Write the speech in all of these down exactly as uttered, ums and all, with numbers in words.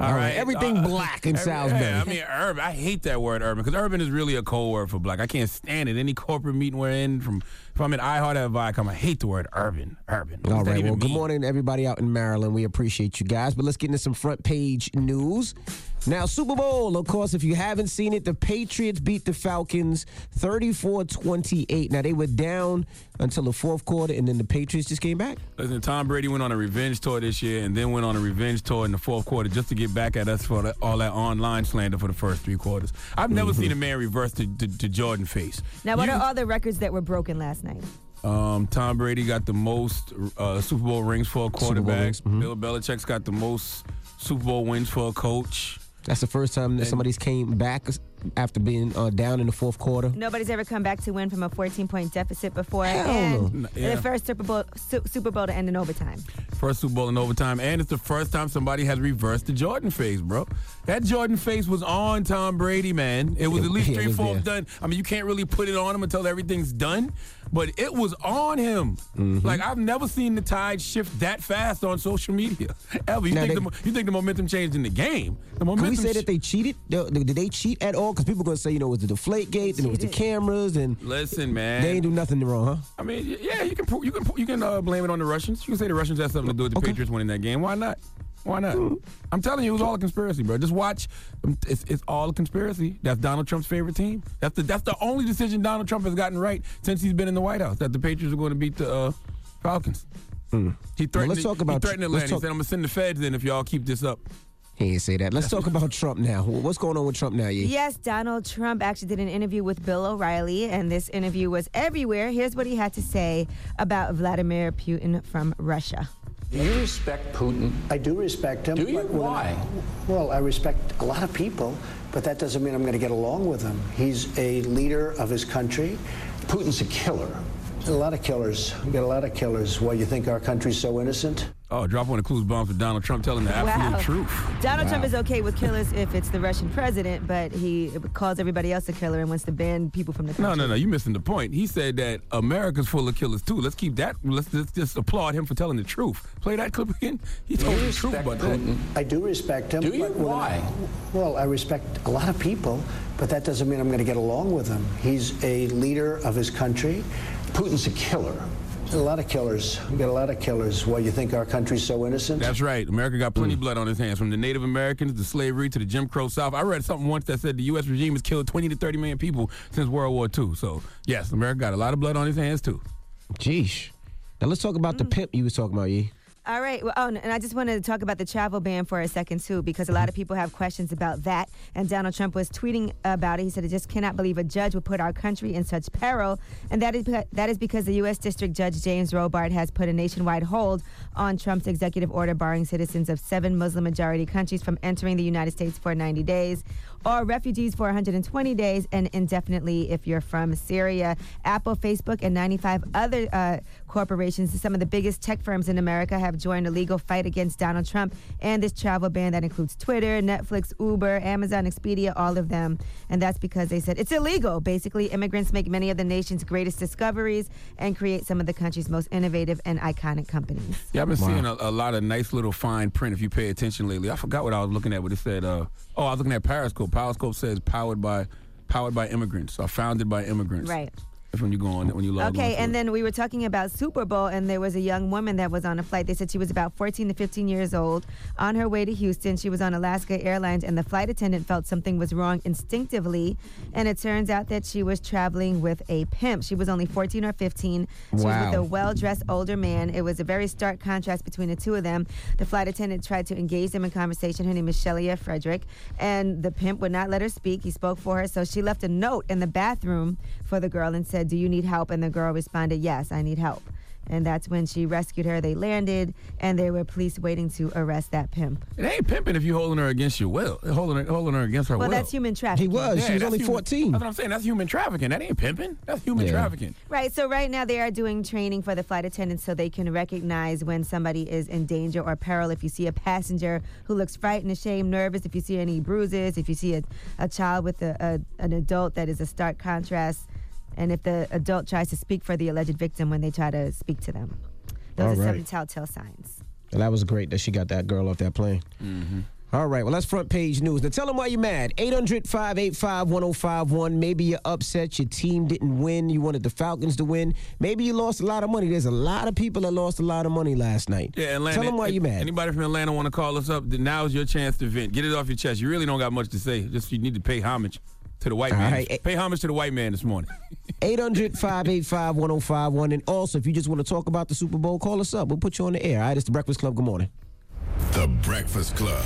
All right. Everything Uh, black in every- Salisbury. Yeah, I mean, urban. I hate that word urban because urban is really a cold word for black. I can't stand it. Any corporate meeting we're in, from if I'm in iHeart at Viacom, I hate the word urban. Urban. What All does that right. even Well, good mean? morning to everybody out in Maryland. We appreciate you guys. But let's get into some front page news. Now, Super Bowl, of course, if you haven't seen it, the Patriots beat the Falcons thirty-four twenty-eight. Now, they were down until the fourth quarter, and then the Patriots just came back. Listen, Tom Brady went on a revenge tour this year and then went on a revenge tour in the fourth quarter just to get back at us for the, all that online slander for the first three quarters. I've never Mm-hmm. seen a man reverse to, to, to Jordan face. Now, what You- are all the records that were broken last night? Um, Tom Brady got the most uh, Super Bowl rings for a quarterback. rings, mhm. Bill Belichick's got the most Super Bowl wins for a coach. That's the first time that somebody's came back after being uh, down in the fourth quarter. Nobody's ever come back to win from a fourteen-point deficit before, Hell and no. Yeah. the first Super Bowl Su- Super Bowl to end in overtime. First Super Bowl in overtime, and it's the first time somebody has reversed the Jordan face, bro. That Jordan face was on Tom Brady, man. It was It- at least yeah, it three was fourths there. done. I mean, you can't really put it on him until everything's done, but it was on him. Mm-hmm. Like, I've never seen the tide shift that fast on social media ever. You, Now think, they- the, mo- you think the momentum changed in the game? The Can momentum we say sh- that they cheated? Did did they cheat at all? Because people going to say, you know, it was the deflate gate, and it was the Cheated. cameras, and Listen, man. they ain't do nothing wrong, huh? I mean, y- yeah, you can pro- you can you can uh, blame it on the Russians. You can say the Russians had something to do with the Okay. Patriots winning that game. Why not? Why not? I'm telling you, it was all a conspiracy, bro. Just watch. Um, It's, it's all a conspiracy. That's Donald Trump's favorite team. That's the that's the only decision Donald Trump has gotten right since he's been in the White House. That the Patriots are going to beat the uh, Falcons. He threatened. let's talk about- he threatened let's Atlanta. talk- He said, "I'm gonna send the feds in if y'all keep this up." He didn't say that. Let's talk about Trump now. What's going on with Trump now, Yee? Yes, Donald Trump actually did an interview with Bill O'Reilly, and this interview was everywhere. Here's what he had to say about Vladimir Putin from Russia. Do you respect Putin? I do respect him. Do you? but when Why? I- well, I respect a lot of people, but that doesn't mean I'm going to get along with him. He's a leader of his country. Putin's a killer. A lot of killers. We got a lot of killers. Why, you think our country's so innocent? Oh, drop one of the clues bombs for Donald Trump telling the absolute Wow. truth. Donald Trump Wow. is okay with killers if it's the Russian president, but he calls everybody else a killer and wants to ban people from the country. No, no, no. You're missing the point. He said that America's full of killers too. Let's keep that. Let's, let's just applaud him for telling the truth. Play that clip again. He Do told you the truth respect about that. Putin? I do respect him. Do you? but when I- Why? well, I respect a lot of people, but that doesn't mean I'm going to get along with him. He's a leader of his country. Putin's a killer. A lot of killers. We got a lot of killers. Why, you think our country's so innocent? That's right. America got plenty of blood on his hands, from the Native Americans to slavery to the Jim Crow South. I read something once that said the U S regime has killed twenty to thirty million people since World War Two. So, yes, America got a lot of blood on his hands, too. Jeesh. Now let's talk about the pimp you was talking about, Yee. All right. Well, oh, and I just wanted to talk about the travel ban for a second, too, because a lot of people have questions about that. And Donald Trump was tweeting about it. He said, I just cannot believe a judge would put our country in such peril. And that is, that is because the U S District Judge James Robart has put a nationwide hold on Trump's executive order barring citizens of seven Muslim-majority countries from entering the United States for ninety days, or refugees for one hundred twenty days, and indefinitely if you're from Syria. Apple, Facebook, and ninety-five other uh, corporations, some of the biggest tech firms in America, have joined a legal fight against Donald Trump and this travel ban that includes Twitter, Netflix, Uber, Amazon, Expedia, all of them. And that's because they said it's illegal. Basically, immigrants make many of the nation's greatest discoveries and create some of the country's most innovative and iconic companies. Yeah, I've been seeing a, a lot of nice little fine print if you pay attention lately. I forgot what I was looking at, but it said, uh, oh, I was looking at Periscope. Periscope says powered by powered by immigrants, or founded by immigrants. Right. That's when you go on, when you log on. Okay, to and it. then we were talking about Super Bowl, and there was a young woman that was on a flight. They said she was about fourteen to fifteen years old, on her way to Houston. She was on Alaska Airlines, and the flight attendant felt something was wrong instinctively, and it turns out that she was traveling with a pimp. She was only fourteen or fifteen. She was Wow. with a well-dressed older man. It was a very stark contrast between the two of them. The flight attendant tried to engage them in conversation. Her name is Shelia Frederick, and the pimp would not let her speak. He spoke for her, so she left a note in the bathroom for the girl and said, "Do you need help?" And the girl responded, "Yes, I need help." And that's when she rescued her. They landed, and there were police waiting to arrest that pimp. It ain't pimping if you're holding her against your will. Holding her, holding her against her Well, will. that's human He trafficking. was. Yeah, she was that's only human- fourteen. That's what I'm saying. That's human trafficking. That ain't pimping. That's human Yeah. trafficking. Right, so right now they are doing training for the flight attendants so they can recognize when somebody is in danger or peril. If you see a passenger who looks frightened, ashamed, nervous, if you see any bruises, if you see a, a child with a, a, an adult that is a stark contrast, and if the adult tries to speak for the alleged victim when they try to speak to them. Those All are right. seven telltale signs. Well, that was great that she got that girl off that plane. Mm-hmm. All right, well, that's front page news. Now, tell them why you're mad. eight hundred, five eight five, one oh five one. Maybe you're upset your team didn't win. You wanted the Falcons to win. Maybe you lost a lot of money. There's a lot of people that lost a lot of money last night. Yeah, Atlanta. Tell them why you're mad. Anybody from Atlanta want to call us up, then now's your chance to vent. Get it off your chest. You really don't got much to say. Just you need to pay homage to the white All man. right. Pay homage to the white man this morning. eight hundred, five eight five, one oh five one. And also, if you just want to talk about the Super Bowl, call us up. We'll put you on the air. All right, it's The Breakfast Club. Good morning. The Breakfast Club.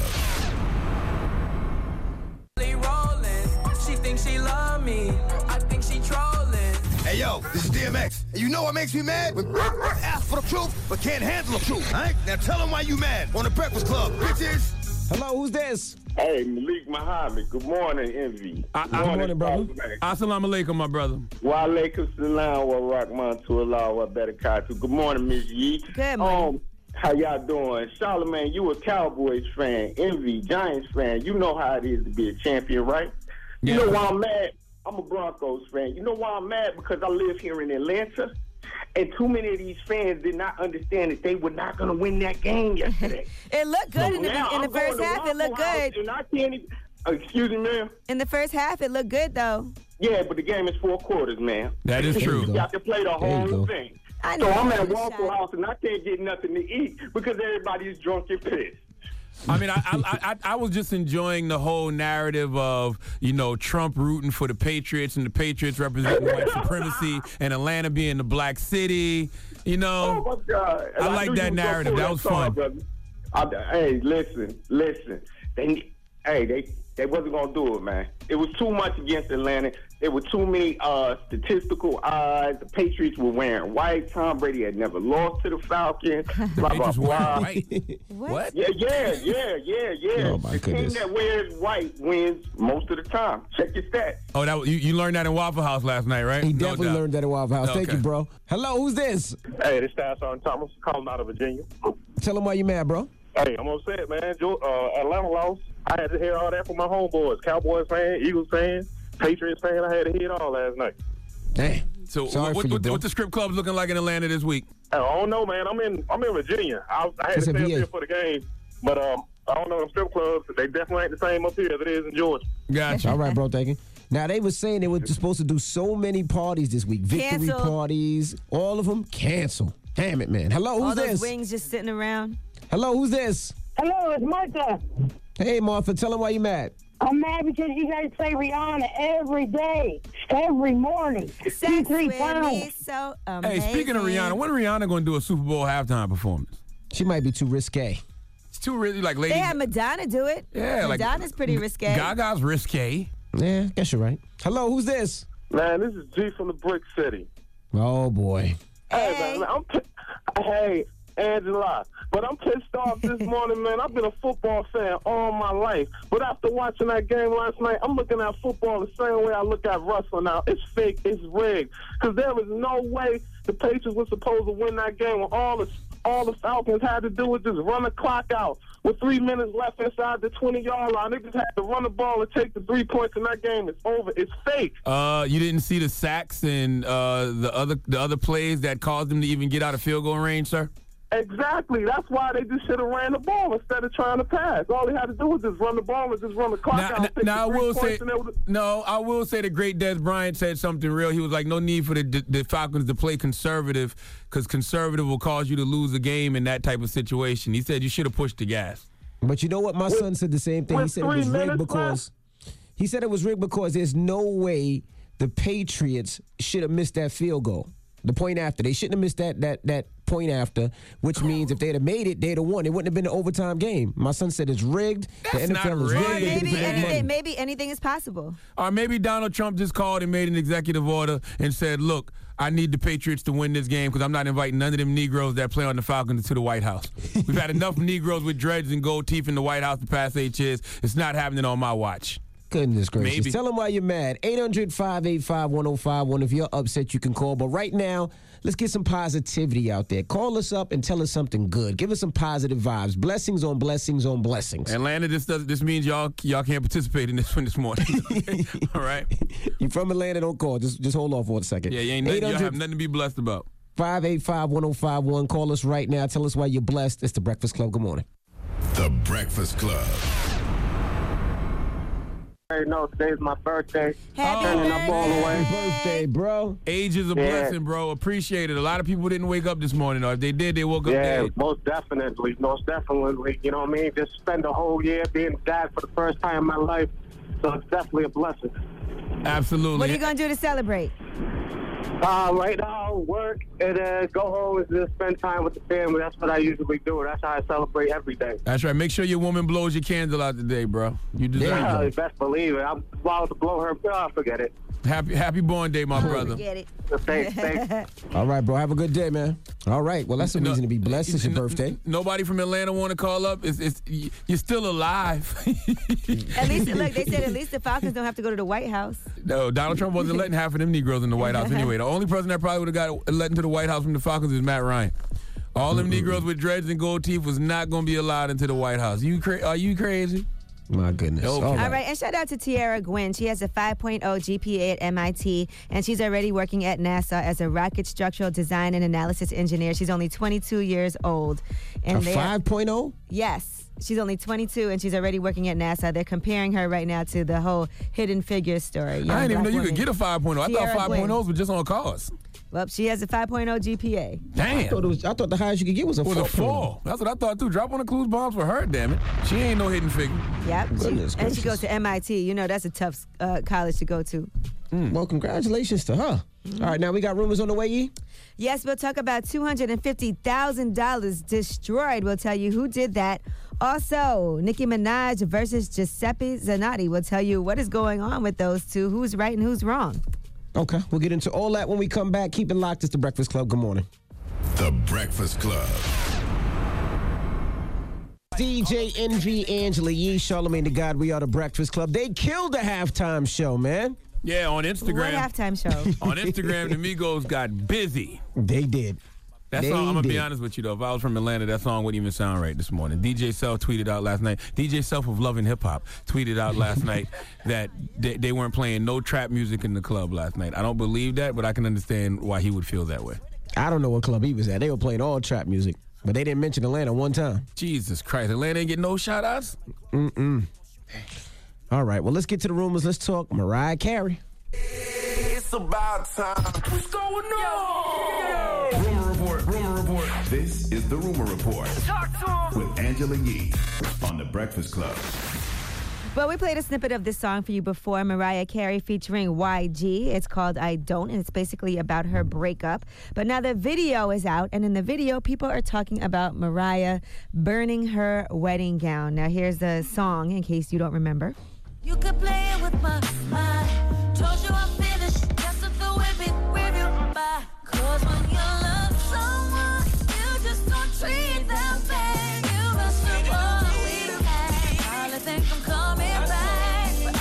She thinks she love me. I think she trolling. Hey, yo, this is D M X. And you know what makes me mad? When ask for the truth, but can't handle the truth. All right? Now tell them why you mad on The Breakfast Club, bitches. Hello, who's this? Hey, Malik Muhammad. Good morning, Envy. I, Good I, morning, brother. Assalamu alaikum, my brother. Wa alaikum salam wa rahmatullah wa barakatuh. Good morning, Miss Yee. Good morning. Um, how y'all doing? Charlamagne, you a Cowboys fan. Envy, Giants fan. You know how it is to be a champion, right? You Yeah. know why I'm mad? I'm a Broncos fan. You know why I'm mad? Because I live here in Atlanta, and too many of these fans did not understand that they were not going to win that game yesterday. It looked good in the, Now in the I'm going first to half. It looked Waffle House, good. And I can't even, uh, excuse me, ma'am? In the first half, it looked good, though. Yeah, but the game is four quarters, man. That is true. You got to play the There you whole go. thing. I So know. I'm at Shot. Waffle House, and I can't get nothing to eat because everybody is drunk and pissed. I mean, I, I I I was just enjoying the whole narrative of, you know, Trump rooting for the Patriots and the Patriots representing white supremacy and Atlanta being the black city. You know, Oh, my God. And I like knew that you was gonna narrative. pull That was song, fun. brother. I, hey, listen, listen. They, hey, they they wasn't going to do it, man. It was too much against Atlanta. There were too many uh, statistical odds. The Patriots were wearing white. Tom Brady had never lost to the Falcons. Blah, they blah, just wear blah. white. What? Yeah, yeah, yeah, yeah, yeah. Oh, my the goodness. team that wears white wins most of the time. Check your stats. Oh, that you, you learned that in Waffle House last night, right? He No definitely doubt. learned that at Waffle House. Thank Okay. you, bro. Hello, who's this? Hey, this is Tyson Thomas calling out of Virginia. Tell him why you mad, bro. Hey, I'm upset, man. Jo- uh, Atlanta lost. I had to hear all that from my homeboys. Cowboys fan, Eagles fan, Patriots fan. I had to hear it all last night. Damn. So, Sorry what, for you, what, bro. what the strip club's looking like in Atlanta this week? I don't know, man. I'm in I'm in Virginia. I, I had It's to a stay up V A. here for the game. But um, I don't know them strip clubs. They definitely ain't the same up here as it is in Georgia. Gotcha. All right, bro, thank you. Now, they were saying they were supposed to do so many parties this week. Victory Cancel. parties, all of them cancel. Damn it, man. Hello, All who's those this? wings just sitting around. Hello, who's this? Hello, it's Martha. Hey, Martha, tell him why you mad. I'm mad because you guys play Rihanna every day, every morning. Sex Two, three with pounds. me so Hey, amazing. speaking of Rihanna, when Rihanna going to do a Super Bowl halftime performance? She might be too risque. It's too really like lady. They had Madonna do it. Yeah, like Madonna's pretty risque. Gaga's risque. Yeah, guess you're right. Hello, who's this? Man, this is G from the Brick City. Oh, boy. Hey, Hey. man, I'm p- hey, Angela. But I'm pissed off this morning, man. I've been a football fan all my life. But after watching that game last night, I'm looking at football the same way I look at wrestling now. It's fake. It's rigged. Because there was no way the Patriots were supposed to win that game when all the all the Falcons had to do was just run the clock out. With three minutes left inside the twenty-yard line, they just had to run the ball and take the three points, and that game is over. It's fake. Uh, you didn't see the sacks and uh, the other the other plays that caused them to even get out of field goal range, sir? Exactly. That's why they just should have ran the ball instead of trying to pass. All they had to do was just run the ball and just run the clock Now, out. now, take now I the three will say, points and they would've- no, I will say the great Des Bryant said something real. He was like, no need for the, the, the Falcons to play conservative because conservative will cause you to lose a game in that type of situation. He said you should have pushed the gas. But you know what? My son said the same thing. He with said it three was rigged minutes because he said it was rigged because there's no way the Patriots should have missed that field goal. The point after. They shouldn't have missed that that that point after, which means if they'd have made it, they'd have won. It wouldn't have been an overtime game. My son said it's rigged. That's the N F L not is rigged. rigged. They Maybe can make money. anything, maybe anything is possible. Or maybe Donald Trump just called and made an executive order and said, look, I need the Patriots to win this game because I'm not inviting none of them Negroes that play on the Falcons to the White House. We've had enough Negroes with dreads and gold teeth in the White House the past eight years. It's not happening on my watch. Goodness gracious. Maybe. Tell them why you're mad. eight hundred, five eight five, one oh five one. If you're upset, you can call. But right now, let's get some positivity out there. Call us up and tell us something good. Give us some positive vibes. Blessings on blessings on blessings. Atlanta, this does this means y'all y'all can't participate in this one this morning. All right? You from Atlanta, don't call. Just just hold off for a second. Yeah, you ain't nothing, y'all have nothing to be blessed about. five eight five, one oh five one. Call us right now. Tell us why you're blessed. It's the Breakfast Club. Good morning. The Breakfast Club. Hey, no, today's my birthday. Happy Turning up all the way. Birthday, bro. Age is a Yeah. blessing, bro. Appreciate it. A lot of people didn't wake up this morning, or if they did, they woke up Yeah, dead. most definitely, most definitely. You know what I mean? Just spend a whole year being dad for the first time in my life, so it's definitely a blessing. Absolutely. What are you going to do to celebrate? Uh, right now, work and uh, go home and just spend time with the family. That's what I usually do. That's how I celebrate every day. That's right. Make sure your woman blows your candle out today, bro. You deserve Yeah, it. best believe it. I'm about to blow her. Oh, forget it. Happy Happy born day, my brother. Get it. Thanks, thanks. All right, bro. Have a good day, man. All right. Well, that's a No, reason to be blessed. It's your n- birthday. Nobody from Atlanta want to call up. It's, it's y- you're still alive. At least, look, they said at least the Falcons don't have to go to the White House. No, Donald Trump wasn't letting half of them Negroes in the White House anyway. The only person that probably would have got let into the White House from the Falcons is Matt Ryan. All them Negroes with dreads and gold teeth was not going to be allowed into the White House. You cra- Are you crazy? My goodness. Okay. All All right. right, and shout out to Tiara Gwynn. She has a five point oh G P A at M I T, and she's already working at NASA as a rocket structural design and analysis engineer. She's only twenty-two years old. And A they are- five point oh? Yes. She's only twenty-two, and she's already working at NASA. They're comparing her right now to the whole Hidden Figures story. Young I didn't even know black you could woman. get a five point oh. I Tiara thought five point ohs Gwynn. were just on cars. Well, she has a five point oh G P A. I Damn. thought, it was, I thought the highest you could get was a It was four. a four. That's what I thought, too. Drop on the clues bombs for her, damn it. She ain't no hidden figure. Yep. She- Goodness and she gracious. goes to M I T. You know, that's a tough uh, college to go to. Well, congratulations to her. All right, now we got rumors on the way, E? Yes, we'll talk about two hundred fifty thousand dollars destroyed. We'll tell you who did that. Also, Nicki Minaj versus Giuseppe Zanotti. We'll tell you what is going on with those two, who's right and who's wrong. Okay, we'll get into all that when we come back. Keep it locked. It's The Breakfast Club. Good morning. The Breakfast Club. D J Envy, Angela Yee, Charlamagne the God. We are The Breakfast Club. They killed the halftime show, man. Yeah, on What Instagram. halftime show? On Instagram, the Migos got busy. They did. That They song, I'm going to be did. honest with you, though. If I was from Atlanta, that song wouldn't even sound right this morning. D J Self tweeted out last night. D J Self of Loving Hip Hop tweeted out last night that they, they weren't playing no trap music in the club last night. I don't believe that, but I can understand why he would feel that way. I don't know what club he was at. They were playing all trap music, but they didn't mention Atlanta one time. Jesus Christ. Atlanta ain't get no shout-outs? Mm-mm. All right, well, let's get to the rumors. Let's talk Mariah Carey. It's about time. What's going on? Rumor Report, Rumor Report. This is the Rumor Report Talk to him. with Angela Yee on The Breakfast Club. Well, we played a snippet of this song for you before, Mariah Carey featuring Y G. It's called I Don't, and it's basically about her breakup. But now the video is out, and in the video, people are talking about Mariah burning her wedding gown. Now, here's the song, in case you don't remember. You could play it with my mind. Told you I'm finished. That's what the way big review by. Cause when you love someone, you just don't treat them bad. You must have what we had. Probably think I'm coming back, but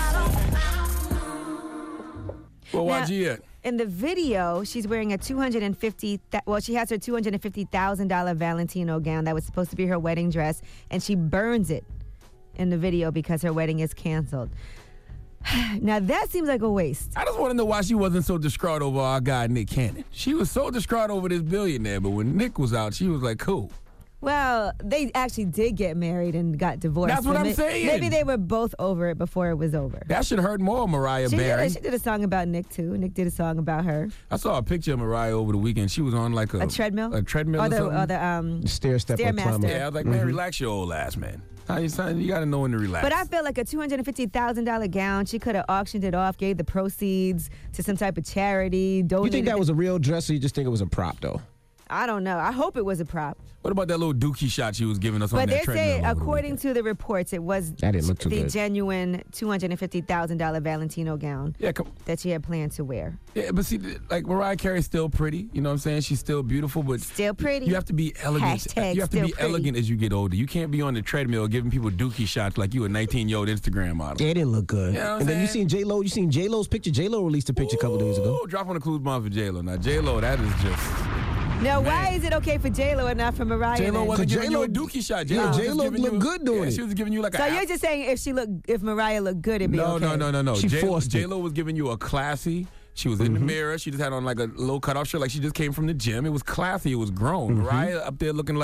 I don't. Well, Now- Y G at? In the video, she's wearing a two hundred fifty thousand well, she has her two hundred fifty thousand dollars Valentino gown that was supposed to be her wedding dress, and she burns it in the video because her wedding is canceled. Now, that seems like a waste. I just want to know why she wasn't so distraught over our guy, Nick Cannon. She was so distraught over this billionaire, but when Nick was out, she was like, cool. Well, they actually did get married and got divorced. That's what So I'm may- saying. Maybe they were both over it before it was over. That should hurt more, Mariah She Barry. did, she did a song about Nick, too. Nick did a song about her. I saw a picture of Mariah over the weekend. She was on like a, A treadmill? A treadmill Or or the, something. or the um, Stair step or Stairmaster. climber. Yeah, I was like, man, Mhm. relax your old ass, man. How you, son, you got to know when to relax. But I feel like a two hundred fifty thousand dollars gown, she could have auctioned it off, gave the proceeds to some type of charity, You donated think that it- was a real dress, or you just think it was a prop, though? I don't know. I hope it was a prop. What about that little dookie shot she was giving us on But that they treadmill? say, over the according weekend? to the reports, it was That didn't look too the good. genuine two hundred fifty thousand dollars Valentino gown Yeah, come, that she had planned to wear. yeah, but see, like Mariah Carey's still pretty. You know what I'm saying? She's still beautiful, but Still pretty. you have to be elegant. Hashtag you have to still be pretty. elegant as you get older. You can't be on the treadmill giving people dookie shots like you a nineteen-year-old Instagram model. Yeah, it didn't look good. You know what I'm and then you saying? seen J Lo. You seen J Lo's picture. J Lo released a picture a couple days ago. Ooh, drop on the clues bomb for J Lo. Now J Lo, that is just Now, Man. why is it okay for J Lo and not for Mariah? J Lo then? wasn't Cause giving you a J-Lo- dookie shot. Yeah, J-Lo was J-Lo giving looked you- good doing yeah, it. She was giving you like a. So app- you're just saying if she look, if Mariah looked good, it'd be no, okay. no, no, no, no. She J- forced it. J-Lo was giving you a classy. She was in Mm-hmm. the mirror. She just had on like a low cutoff shirt, like she just came from the gym. It was classy. It was grown. Mm-hmm. Mariah up there looking like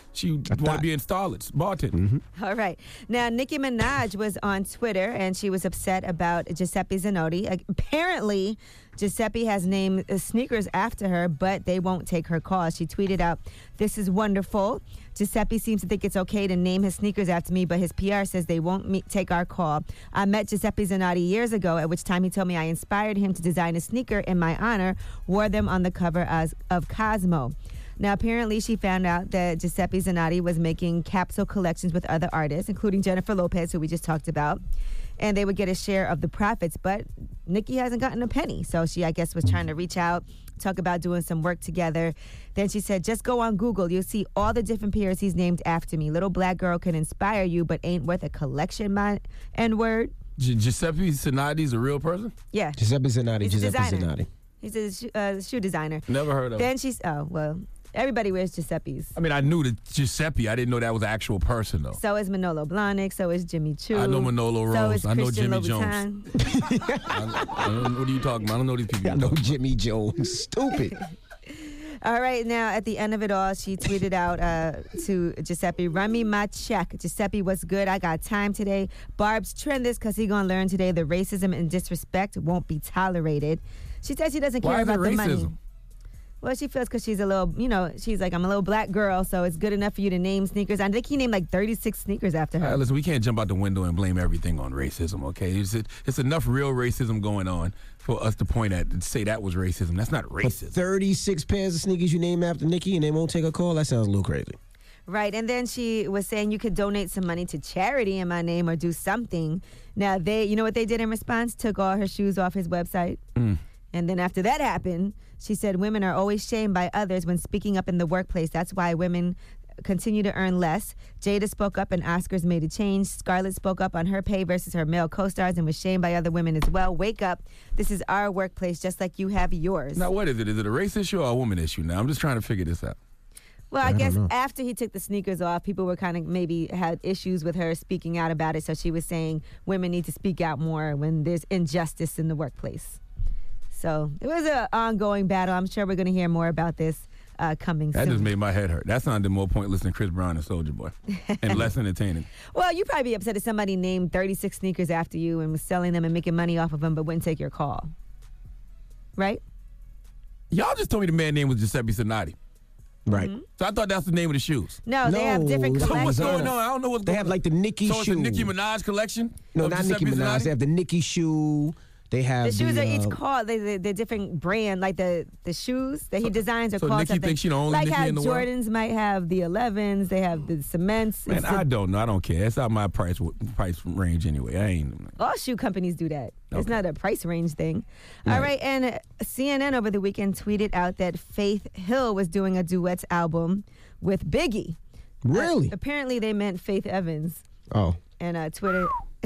she want to be in starlets, bartending. All right. Now, Nicki Minaj was on Twitter, and she was upset about Giuseppe Zanotti. Uh, Apparently, Giuseppe has named uh, sneakers after her, but they won't take her call. She tweeted out, "This is wonderful. Giuseppe seems to think it's okay to name his sneakers after me, but his P R says they won't me- take our call. I met Giuseppe Zanotti years ago, at which time he told me I inspired him to design a sneaker in my honor, wore them on the cover as, of Cosmo." Now, apparently, she found out that Giuseppe Zanotti was making capsule collections with other artists, including Jennifer Lopez, who we just talked about, and they would get a share of the profits. But Nicki hasn't gotten a penny, so she, I guess, was trying to reach out, talk about doing some work together. Then she said, "Just go on Google. You'll see all the different P Rs he's named after me. Little black girl can inspire you, but ain't worth a collection, my N-word." Gi- Giuseppe Zanotti's a real person? Yeah. Giuseppe Zanotti. He's a Giuseppe designer. Zanotti. He's a shoe, uh, shoe designer. Never heard of Then him. she's, oh, well, everybody wears Giuseppe's. I mean, I knew the Giuseppe. I didn't know that was an actual person, though. So is Manolo Blahnik. So is Jimmy Choo. I know Manolo So Rose. is I know Christian Jimmy Louboutin. I, I don't, what are you talking about? I don't know these people. I know Jimmy Jones. Stupid. All right, now at the end of it all, she tweeted out uh, to Giuseppe, "Run me my check. Giuseppe, what's good? I got time today. Barb's trend this because he gonna learn today the racism and disrespect won't be tolerated." She said she doesn't care Why is it about the money. racism? Well, she feels because she's a little, you know, she's like, "I'm a little black girl, so it's good enough for you to name sneakers." I think he named like thirty-six sneakers after her. All right, listen, we can't jump out the window and blame everything on racism, okay? It's, it's enough real racism going on for us to point at and say that was racism. That's not But racism. thirty-six pairs of sneakers you name after Nicki and they won't take a call? That sounds a little crazy. Right, and then she was saying you could donate some money to charity in my name or do something. Now, they, you know what they did in response? Took all her shoes off his website. Mm. And then after that happened, she said women are always shamed by others when speaking up in the workplace. That's why women continue to earn less. Jada spoke up and Oscars made a change. Scarlett spoke up on her pay versus her male co-stars and was shamed by other women as well. Wake up. This is our workplace just like you have yours. Now, what is it? Is it a race issue or a woman issue now? I'm just trying to figure this out. Well, I, I don't guess know. after he took the sneakers off, people were kind of maybe had issues with her speaking out about it. So she was saying women need to speak out more when there's injustice in the workplace. So it was an ongoing battle. I'm sure we're going to hear more about this uh, coming That soon. just made my head hurt. That sounded more pointless than Chris Brown and Soulja Boy, and less entertaining. Well, you'd probably be upset if somebody named thirty-six sneakers after you and was selling them and making money off of them, but wouldn't take your call. Right? Y'all just told me the man's name was Giuseppe Zanotti. Right. So I thought that's the name of the shoes. No, they have different So collections. what's going on? I don't know what's They going have on. like the Nicki so shoe. it's a Nicki Minaj collection? No, of not Giuseppe Nicki Minaj. Zanotti? They have the Nicki shoe. They have The shoes the, are each uh, called the, the, the different brand, like the the shoes that he designs are so called Nicki something. thinks she the only like Nicki how in the world? Jordans might have the elevens, they have the cements. Man, It's I a- don't know. I don't care. It's out my price price range anyway. I ain't. all shoe companies do that. It's Okay. not a price range thing. All right, and uh, C N N over the weekend tweeted out that Faith Hill was doing a duets album with Biggie. Really? Uh, apparently, they meant Faith Evans, Oh. and uh, Twitter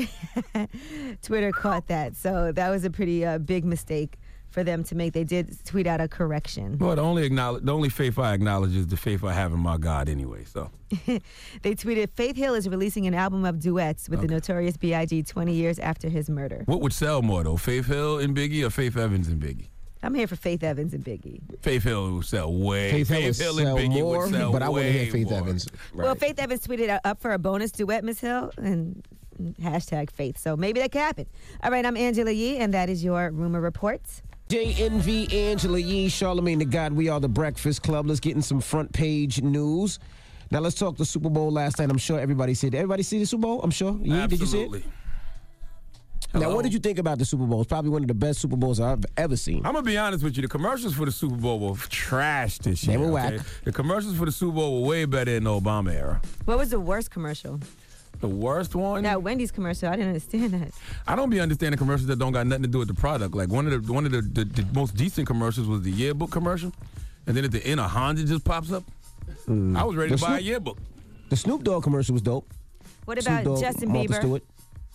Twitter caught that. So that was a pretty uh, big mistake for them to make. They did tweet out a correction. Well, the only acknowledge, the only faith I acknowledge is the faith I have in my God anyway. So They tweeted, Faith Hill is releasing an album of duets with the Notorious B I G twenty years after his murder. what would sell more though, Faith Hill and Biggie or Faith Evans and Biggie? I'm here for Faith Evans and Biggie. Faith Hill would sell way. Faith Hill would Hill sell and Biggie more, would sell but I want to hear way Faith more. Evans. Well, Faith Evans tweeted out, up for a bonus duet, Miss Hill, and hashtag Faith. So maybe that could happen. All right, I'm Angela Yee, and that is your Rumor Report. J N V, Angela Yee, Charlamagne the God. We are the Breakfast Club. Let's get in some front page news. Now let's talk the Super Bowl last night. I'm sure everybody said. Everybody see the Super Bowl? I'm sure. Yee, did you see it? Absolutely. Now, Hello? what did you think about the Super Bowl? It's probably one of the best Super Bowls I've ever seen. I'm gonna be honest with you. The commercials for the Super Bowl were trash this They year. were okay? whack. The commercials for the Super Bowl were way better in the Obama era. What was the worst commercial? The worst one? That Wendy's commercial. I didn't understand that. I don't be understanding commercials that don't got nothing to do with the product. Like one of the one of the, the, the most decent commercials was the yearbook commercial, and then at the end a Honda just pops up. I was ready The to buy a Snoop- yearbook. The Snoop Dogg commercial was dope. What Snoop about Dogg, Justin Martha Bieber? Stewart.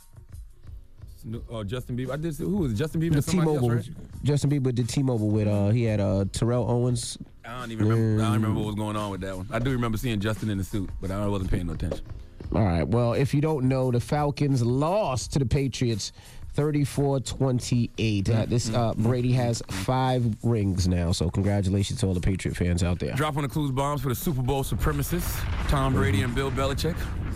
Snoop- Oh, Justin Bieber. I did. see- Who was it? Justin Bieber? The and somebody else, T-Mobile. right? Justin Bieber did T-Mobile with. Uh, he had uh, Terrell Owens. I don't even remember. I don't remember what was going on with that one. I do remember seeing Justin in the suit, but I wasn't paying no attention. All right. Well, if you don't know, the Falcons lost to the Patriots thirty-four twenty-eight. Uh, this uh, Brady has five rings now, so congratulations to all the Patriot fans out there. Drop on the clues bombs for the Super Bowl supremacists, Tom Brady and Bill Belichick.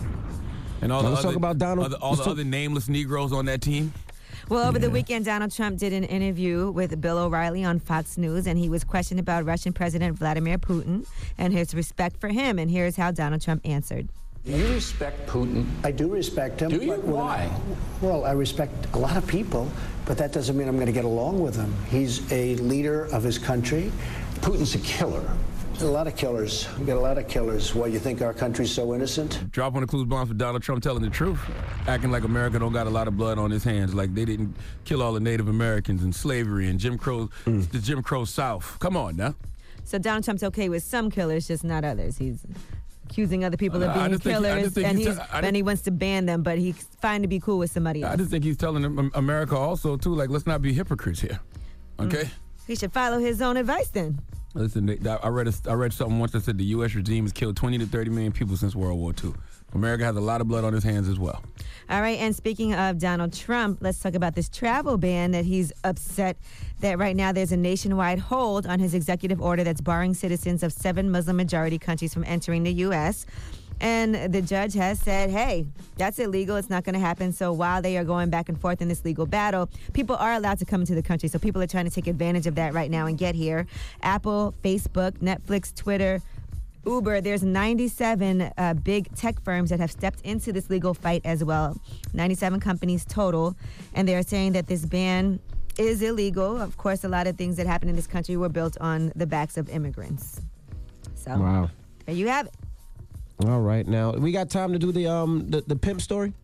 And all Now, the let's other, talk about Donald- other, all let's the talk- other nameless Negroes on that team. Well, over the weekend, Donald Trump did an interview with Bill O'Reilly on Fox News, and he was questioned about Russian President Vladimir Putin and his respect for him. And here's how Donald Trump answered. Do you respect Putin? I do respect him. Do you? but when Why? I- well, I respect a lot of people, but that doesn't mean I'm going to get along with him. He's a leader of his country. Putin's a killer. A lot of killers. We got a lot of killers. Why, you think our country's so innocent? Drop on the clues bombs for Donald Trump telling the truth, acting like America don't got a lot of blood on his hands, like they didn't kill all the Native Americans and slavery and Jim Crow, the Jim Crow South. Come on now. So Donald Trump's okay with some killers, just not others. He's accusing other people of Uh, I being just think he- I killers, just think and, he's he's, t- I and just- he wants to ban them, but he's fine to be cool with somebody else. I just think he's telling Am- America also too, like let's not be hypocrites here. Okay. He should follow his own advice then. Listen, they- I read a, I read something once that said the U S regime has killed twenty to thirty million people since World War Two. America has a lot of blood on his hands as well. All right, and speaking of Donald Trump, let's talk about this travel ban that he's upset that right now there's a nationwide hold on his executive order that's barring citizens of seven Muslim-majority countries from entering the U S And the judge has said, hey, that's illegal. It's not going to happen. So while they are going back and forth in this legal battle, people are allowed to come into the country. So people are trying to take advantage of that right now and get here. Apple, Facebook, Netflix, Twitter, Uber, there's ninety-seven uh, big tech firms that have stepped into this legal fight as well. ninety-seven companies total. And they're saying that this ban is illegal. Of course, a lot of things that happen in this country were built on the backs of immigrants. So Wow. there you have it. All right, now we got time to do the um the, the pimp story.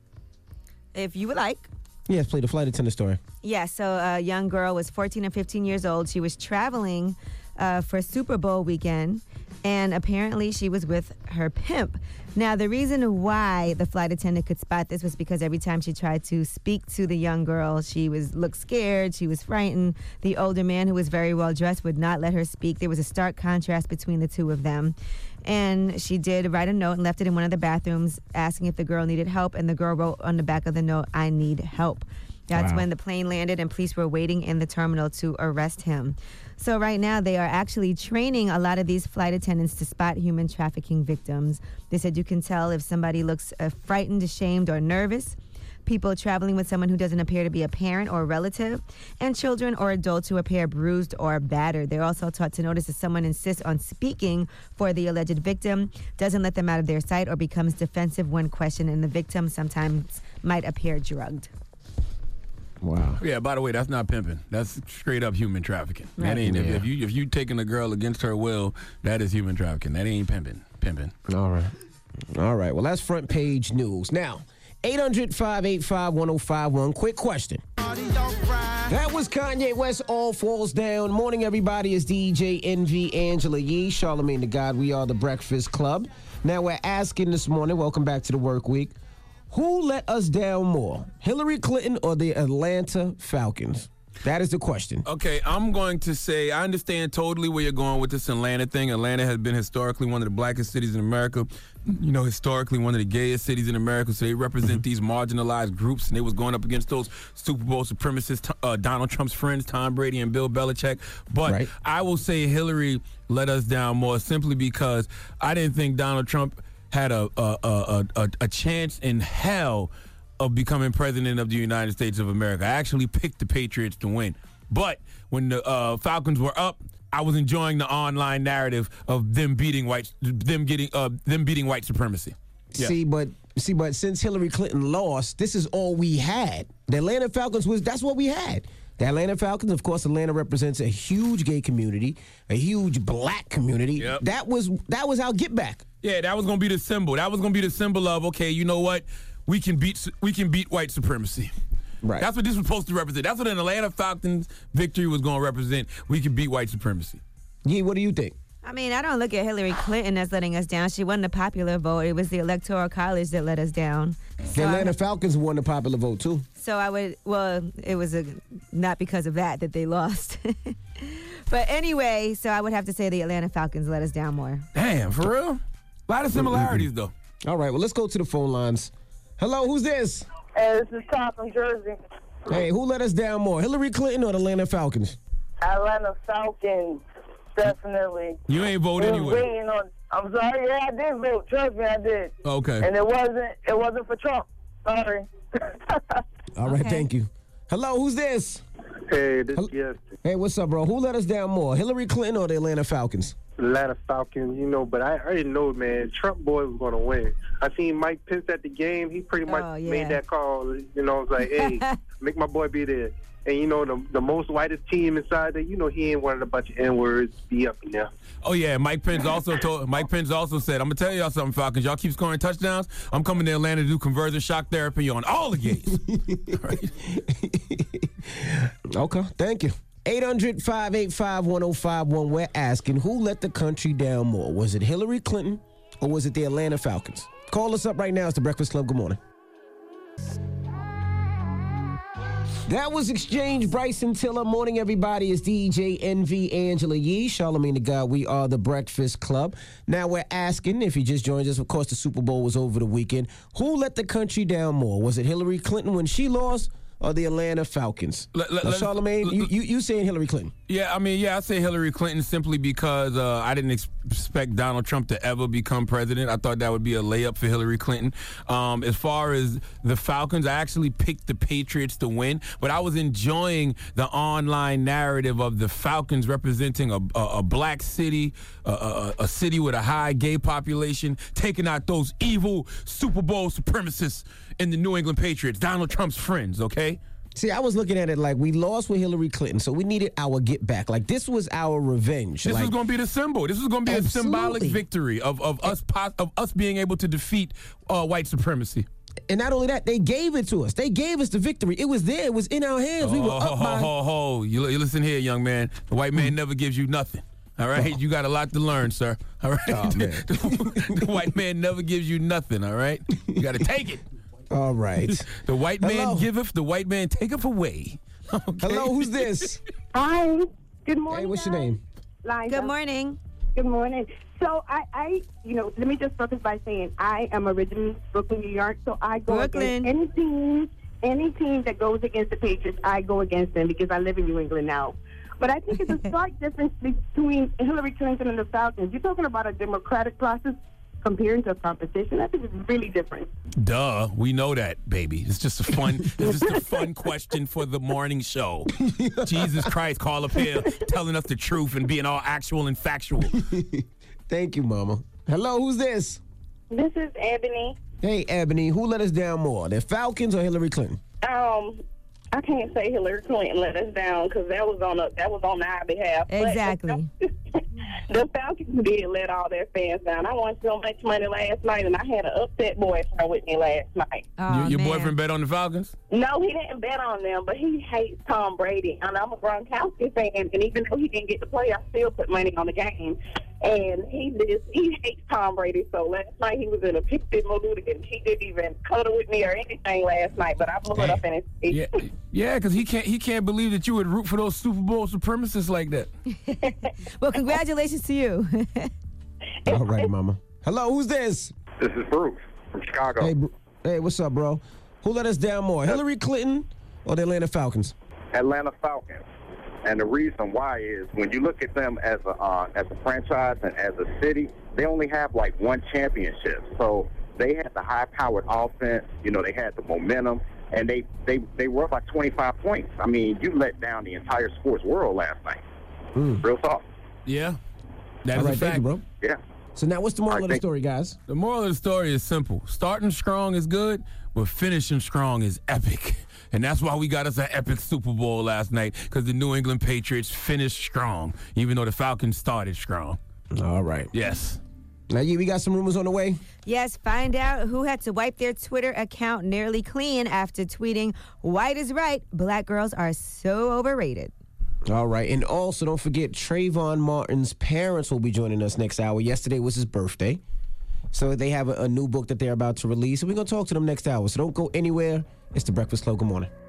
If you would like. Yes, play the flight attendant story. Yeah, so a young girl was fourteen or fifteen years old. She was traveling uh, for Super Bowl weekend, and apparently she was with her pimp. Now, the reason why the flight attendant could spot this was because every time she tried to speak to the young girl, she was looked scared, she was frightened. The older man, who was very well dressed, would not let her speak. There was a stark contrast between the two of them. And she did write a note and left it in one of the bathrooms asking if the girl needed help, and the girl wrote on the back of the note, "I need help." That's Wow. when the plane landed and police were waiting in the terminal to arrest him. So right now they are actually training a lot of these flight attendants to spot human trafficking victims. They said you can tell if somebody looks uh, frightened, ashamed, or nervous. People traveling with someone who doesn't appear to be a parent or a relative, and children or adults who appear bruised or battered. They're also taught to notice if someone insists on speaking for the alleged victim, doesn't let them out of their sight, or becomes defensive when questioned, and the victim sometimes might appear drugged. Wow. Yeah, by the way, that's not pimping. That's straight up human trafficking. Right. That ain't if, Yeah. if you if you taking a girl against her will, that is human trafficking. That ain't pimping. Pimping. All right. All right. Well, that's front page news. Now, eight hundred, five eight five, one oh five one. Quick question. That was Kanye West, All Falls Down. Morning, everybody. It's D J Envy, Angela Yee, Charlamagne the God. We are the Breakfast Club. Now, we're asking this morning, welcome back to the work week, who let us down more, Hillary Clinton or the Atlanta Falcons? That is the question. Okay, I'm going to say I understand totally where you're going with this Atlanta thing. Atlanta has been historically one of the blackest cities in America. You know, historically one of the gayest cities in America. So they represent these marginalized groups, and they was going up against those Super Bowl supremacists, uh, Donald Trump's friends, Tom Brady and Bill Belichick. But Right. I will say Hillary let us down more simply because I didn't think Donald Trump had a a a, a, a chance in hell of becoming president of the United States of America. I actually picked the Patriots to win. But when the uh, Falcons were up, I was enjoying the online narrative of them beating white, them getting, uh, them beating white supremacy. Yeah. See, but see, but since Hillary Clinton lost, this is all we had. The Atlanta Falcons was that's what we had. The Atlanta Falcons, of course, Atlanta represents a huge gay community, a huge black community. Yep. That was that was our get back. Yeah, that was gonna be the symbol. That was gonna be the symbol of, okay, you know what? We can beat we can beat white supremacy. Right. That's what this was supposed to represent. That's what an Atlanta Falcons victory was going to represent. We can beat white supremacy. Yee, what do you think? I mean, I don't look at Hillary Clinton as letting us down. She won the popular vote. It was the Electoral College that let us down. The So Atlanta I, Falcons won the popular vote too. so I would, well, it was a, not because of that that they lost. But anyway, so I would have to say the Atlanta Falcons let us down more. Damn, for real? A lot of similarities, though. All right, well, let's go to the phone lines. Hello, who's this? Hey, this is Tom from Jersey. Hey, who let us down more, Hillary Clinton or the Atlanta Falcons? Atlanta Falcons, definitely. You ain't vote We was anyway. waiting on- I'm sorry, yeah, I did vote. Trust me, I did. Okay. And it wasn't. It wasn't for Trump. Sorry. All right, Okay. thank you. Hello, who's this? Hey, this Hel- is yes. Hey, what's up, bro? Who let us down more, Hillary Clinton or the Atlanta Falcons? Atlanta Falcons, you know, but I already know, man, Trump boy was going to win. I seen Mike Pence at the game. He pretty much Oh, yeah. made that call. You know, it's like, hey, make my boy be there. And, you know, the the most whitest team inside there, you know, he ain't wanted a bunch of N-words be up in there. Oh yeah, Mike Pence also told. Mike Pence also said, "I'm gonna tell y'all something, Falcons. Y'all keep scoring touchdowns. I'm coming to Atlanta to do conversion shock therapy on all the games." Okay, thank you. eight hundred, five eight five, one oh five one. We're asking, who let the country down more? Was it Hillary Clinton or was it the Atlanta Falcons? Call us up right now. It's the Breakfast Club. Good morning. That was Exchange, Bryson Tiller. Morning, everybody. It's D J N V, Angela Yee, Charlamagne the God. We are the Breakfast Club. Now we're asking, if you just joined us, of course, the Super Bowl was over the weekend. Who let the country down more? Was it Hillary Clinton when she lost or the Atlanta Falcons? Let- let- now, let's- Charlamagne, you, you, you saying Hillary Clinton? Yeah, I mean, yeah, I say Hillary Clinton simply because uh, I didn't ex- expect Donald Trump to ever become president. I thought that would be a layup for Hillary Clinton. Um, as far as the Falcons, I actually picked the Patriots to win, but I was enjoying the online narrative of the Falcons representing a, a, a black city, a, a, a city with a high gay population, taking out those evil Super Bowl supremacists in the New England Patriots, Donald Trump's friends, okay? See, I was looking at it like we lost with Hillary Clinton, so we needed our get back. Like, this was our revenge. This like, is going to be the symbol. This is going to be Absolutely. a symbolic victory of, of us pos- of us being able to defeat uh, white supremacy. And not only that, they gave it to us. They gave us the victory. It was there. It was in our hands. We were Oh, up ho, by... ho, ho. You, li- you listen here, young man. The white man never gives you nothing. All right? You got a lot to learn, sir. All right? Oh, man. the, the white man never gives you nothing, all right? You got to take it. All right. The white man Hello. giveth, the white man taketh away. Okay? Hello, who's this? Hi. Good morning. Hey, what's your name? Liza. Good morning. Good morning. So I, I, you know, let me just preface by saying I am originally Brooklyn, New York. So I go Brooklyn. against any team, any team that goes against the Patriots. I go against them because I live in New England now. But I think it's a slight difference between Hillary Clinton and the Falcons. You're talking about a democratic process comparing to a competition. I think it's really different. Duh, we know that, baby. It's just a fun. It's just a fun question for the morning show. Jesus Christ, call up here, telling us the truth and being all actual and factual. Thank you, Mama. Hello, who's this? This is Ebony. Hey, Ebony, who let us down more, the Falcons or Hillary Clinton? Um, I can't say Hillary Clinton let us down because that was on a, that was on our behalf. But Exactly. the Falcons did let all their fans down. I won so much money last night, and I had an upset boyfriend with me last night. Oh, your your man. boyfriend bet on the Falcons? No, he didn't bet on them, but he hates Tom Brady. And I'm a Gronkowski fan, and even though he didn't get to play, I still put money on the game. And he just, he hates Tom Brady. So last night he was in a pissy mood, and he didn't even cuddle with me or anything last night. But I blew it up in his face. Yeah, yeah, because he can't he can't believe that you would root for those Super Bowl supremacists like that. Well, congratulations to you. All right, Mama. Hello, who's this? This is Bruce from Chicago. Hey, Bru- hey, what's up, bro? Who let us down more, Hillary Clinton or the Atlanta Falcons? Atlanta Falcons. And the reason why is when you look at them as a uh, as a franchise and as a city, they only have like one championship. So they had the high-powered offense. You know, they had the momentum, and they they they were up by twenty-five points. I mean, you let down the entire sports world last night. Mm. Real talk. Yeah, that's All right, a thank fact, you, bro. Yeah. So now what's the moral All right, of the thank- story, guys? The moral of the story is simple. Starting strong is good, but finishing strong is epic. And that's why we got us an epic Super Bowl last night, because the New England Patriots finished strong, even though the Falcons started strong. All right. Yes. Now, yeah, we got some rumors on the way. Yes, find out who had to wipe their Twitter account nearly clean after tweeting, "White is right, black girls are so overrated." All right. And also, don't forget, Trayvon Martin's parents will be joining us next hour. Yesterday was his birthday. So they have a, a new book that they're about to release. And we're going to talk to them next hour. So don't go anywhere. It's the Breakfast Club. Good morning.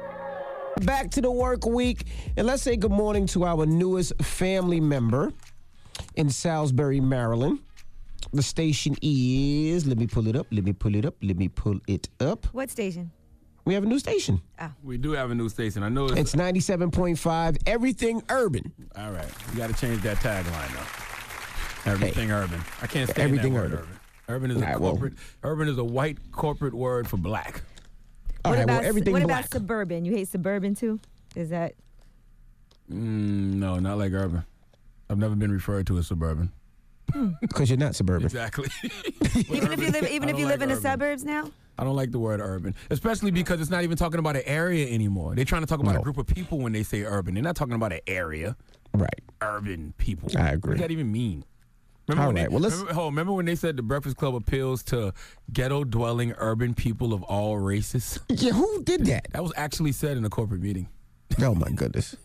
Back to the work week. And let's say good morning to our newest family member in Salisbury, Maryland. The station is, let me pull it up, let me pull it up, let me pull it up. What station? We have a new station. We do have a new station. I know it's... It's ninety-seven point five, everything urban. All right. You got to change that tagline, though. Everything hey. urban. I can't stand everything that word, urban. urban. Urban is a right, corporate... Well. Urban is a white corporate word for black. All what right, about, well, everything What black. about suburban? You hate suburban, too? Is that... Mm, no, not like urban. I've never been referred to as suburban. Because you're not suburban. Exactly. even if you live, even if you like live in the urban. suburbs now? I don't like the word urban, especially because it's not even talking about an area anymore. They're trying to talk about No. a group of people when they say urban. They're not talking about an area. Right. Urban people. I agree. What does that even mean? Remember All when right, they, well, let's- remember, oh, remember when they said the Breakfast Club appeals to ghetto-dwelling urban people of all races? Yeah, who did that? That was actually said in a corporate meeting. Oh, my goodness.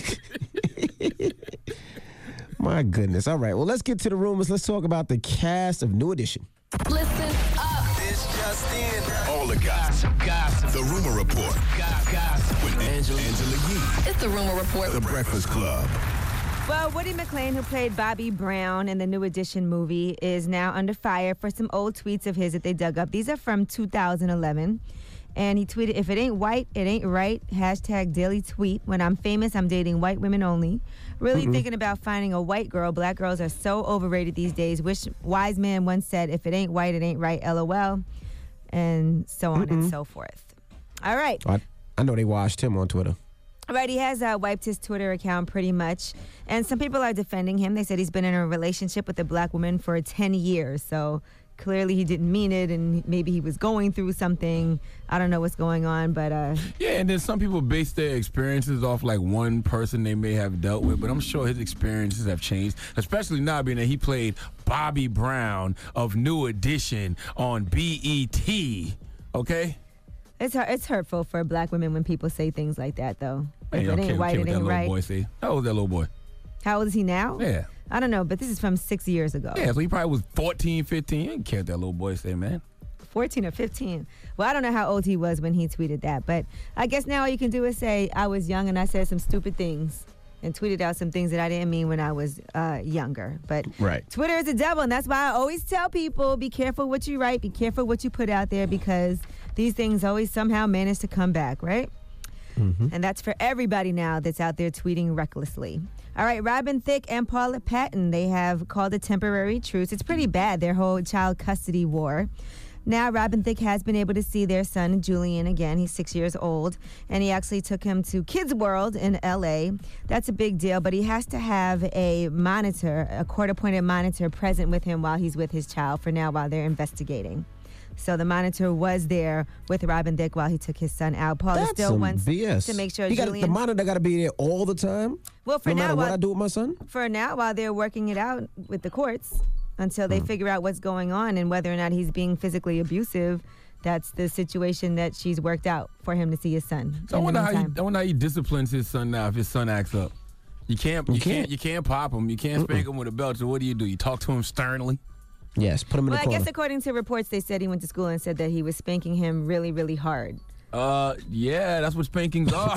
My goodness. All right, well, let's get to the rumors. Let's talk about the cast of New Edition. Listen up. This just in. All the gossip. Gossip. The Rumor Report. Gossip. With Angela, Angela Yee. It's the Rumor Report. The Breakfast Club. Well, Woody McClain, who played Bobby Brown in the New Edition movie, is now under fire for some old tweets of his that they dug up. These are from two thousand eleven. And he tweeted, "If it ain't white, it ain't right. Hashtag daily tweet. When I'm famous, I'm dating white women only. Really Mm-mm. thinking about finding a white girl. Black girls are so overrated these days. Wish wise man once said, if it ain't white, it ain't right. LOL." And so on and Mm-mm. so forth. All right. I, I know they washed him on Twitter. Right, he has uh, wiped his Twitter account pretty much. And some people are defending him. They said he's been in a relationship with a black woman for ten years. So clearly he didn't mean it, and maybe he was going through something. I don't know what's going on, but... Uh, Yeah, and then some people base their experiences off like one person they may have dealt with, but I'm sure his experiences have changed, especially now being that he played Bobby Brown of New Edition on B E T, okay? it's hu- it's hurtful for black women when people say things like that, though. Hey, If okay, it ain't white, okay, it what that ain't little right. boy say. How old is that little boy? How old is he now? Yeah. I don't know, but this is from six years ago. Yeah, so he probably was fourteen, fifteen. You didn't care what that little boy say, man. fourteen or fifteen. Well, I don't know how old he was when he tweeted that, but I guess now all you can do is say, I was young and I said some stupid things and tweeted out some things that I didn't mean when I was uh, younger. But Right. Twitter is a devil, and that's why I always tell people, be careful what you write, be careful what you put out there, because these things always somehow manage to come back, right? Mm-hmm. And that's for everybody now that's out there tweeting recklessly. All right, Robin Thicke and Paula Patton, they have called a temporary truce. It's pretty bad, their whole child custody war. Now, Robin Thicke has been able to see their son, Julian, again. He's six years old, and he actually took him to Kids World in L A. That's a big deal, but he has to have a monitor, a court-appointed monitor, present with him while he's with his child for now while they're investigating. So the monitor was there with Robin Thicke while he took his son out. Paula That's still some wants B S. to make sure He gotta- Julian... the monitor got to be there all the time? Well, for no now, matter what while- I do with my son? For now, while they're working it out with the courts, until they figure out what's going on and whether or not he's being physically abusive, that's the situation that she's worked out for him to see his son. So I in the wonder, how he, meantime. I wonder how he disciplines his son now if his son acts up. You can't, you, You can't, can't. you can't pop him. You can't spank him with a belt. So what do you do? You talk to him sternly. Yes, put him in Well, the I corner. guess according to reports, they said he went to school and said that he was spanking him really, really hard. Uh, yeah, that's what spankings are.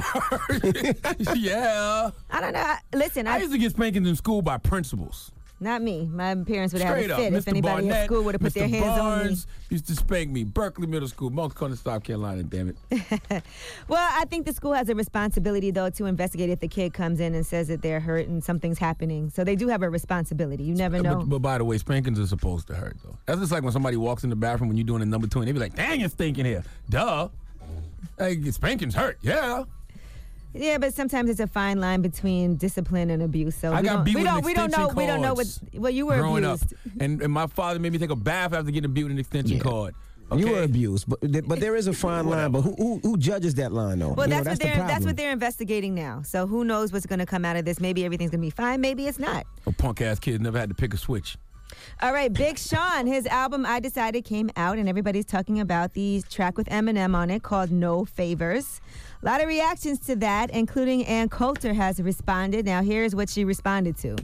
Yeah. I don't know. I- Listen, I I, used to get spankings in school by principals. not me. My parents would have Straight had a up, fit if Mister anybody Barnett, at school would have put Mister their hands Barnes used to spank me. Berkeley Middle School, Monk's Corner, South Carolina. Damn it. on me. Well, I think the school has a responsibility, though, to investigate if the kid comes in and says that they're hurt and something's happening. So they do have a responsibility. You never know. But, but by the way, spankings are supposed to hurt, though. That's just like when somebody walks in the bathroom when you're doing a number two and they be like, dang, it's stinking here. Duh. Like, spankings hurt. Yeah. Yeah, but sometimes it's a fine line between discipline and abuse. So I we got don't, beat we with don't, an we don't know. extension We don't know what. cords Well, you were growing abused. up. And, and my father made me take a bath after getting beat with an extension Yeah. cord. You Okay? were abused, but but there is a fine line. But who, who who judges that line, though? Well, You know, that's, what the they're that's problem. what they're investigating now. So who knows what's going to come out of this? Maybe everything's going to be fine. Maybe it's not. A punk ass kid never had to pick a switch. All right, Big Sean, his album I Decided came out, and everybody's talking about the track with Eminem on it called No Favors. A lot of reactions to that, including Ann Coulter has responded. Now, here's what she responded to.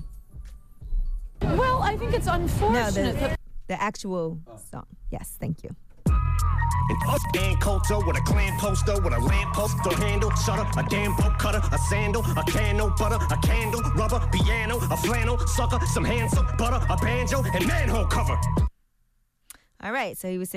Well, I think it's No, unfortunate. the, the actual song. Yes, thank you. And us Dan Coulter with a clan poster with a lamp poster handle, shutter, a damn boat cutter, a sandal, a can no butter, a candle, rubber, piano, a flannel, sucker, some hand soap, butter, a banjo, and manhole cover. All right, so he was saying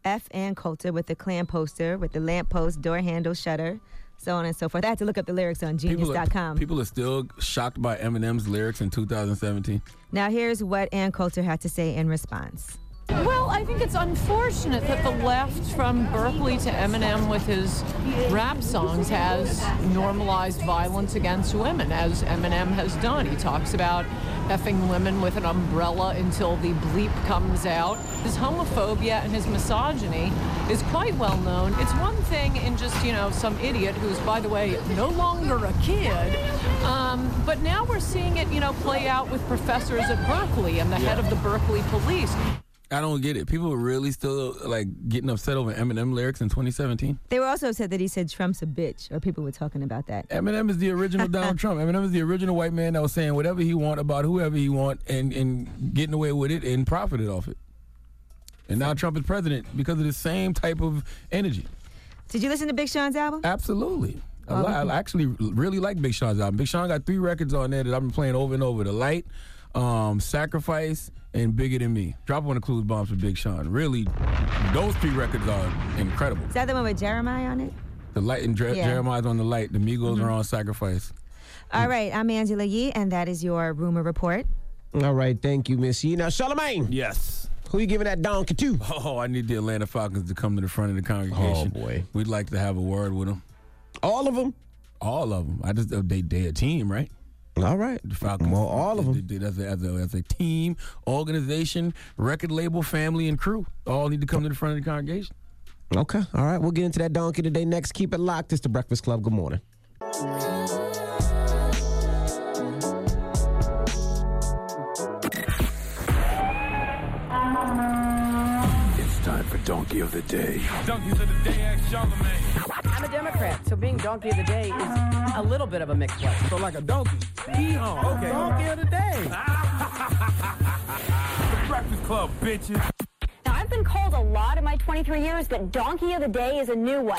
F and Coulter with the Klan poster, with the lamppost, door handle, shutter, so on and so forth. I had to look up the lyrics on genius People are, dot com. people are still shocked by Eminem's lyrics in two thousand seventeen. Now here's what Ann Coulter had to say in response. Well, I think it's unfortunate that the left, from Berkeley to Eminem with his rap songs, has normalized violence against women, as Eminem has done. He talks about effing women with an umbrella until the bleep comes out. His homophobia and his misogyny is quite well known. It's one thing in just, you know, some idiot who's, by the way, no longer a kid. Um, but now we're seeing it, you know, play out with professors at Berkeley and the head of the Berkeley police. I don't get it. People are really still like getting upset over Eminem lyrics in twenty seventeen. They were also upset that he said Trump's a bitch, or people were talking about that. Eminem is the original Donald Trump. Eminem is the original white man that was saying whatever he want about whoever he want and, and getting away with it and profited off it. And now Trump is president because of the same type of energy. Did you listen to Big Sean's album? Absolutely. I, Oh, li- okay. I actually really like Big Sean's album. Big Sean got three records on there that I've been playing over and over. The Light, um, Sacrifice, and Bigger Than Me. Drop one of Clues Bombs for Big Sean. Really, those three records are incredible. Is that the one with Jeremiah on it? The Light and Jer- Yeah. Jeremiah's on The Light. The Migos Mhm. are on Sacrifice. All right, I'm Angela Yee, and that is your rumor report. All right, thank you, Miss Yee. Now, Charlamagne. Yes. Who you giving that donkey to? Oh, I need the Atlanta Falcons to come to the front of the congregation. Oh, boy. We'd like to have a word with them. All of them? All of them. I just they they a team, right? All right. The Falcons. Well, all of them. They, they, as, a, as, a, as a team, organization, record label, family, and crew all need to come to the front of the congregation. Okay. All right. We'll get into that donkey today next. Keep it locked. It's the Breakfast Club. Good morning. It's time for Donkey of the Day. Donkeys of the Day, ask Charlamagne. I'm a Democrat, so being donkey of the day is a little bit of a mixed blessing. So like a donkey. Yeehaw. Okay. Donkey of the day. The Breakfast Club, bitches. Now, I've been called a lot in my twenty-three years, but Donkey of the Day is a new one.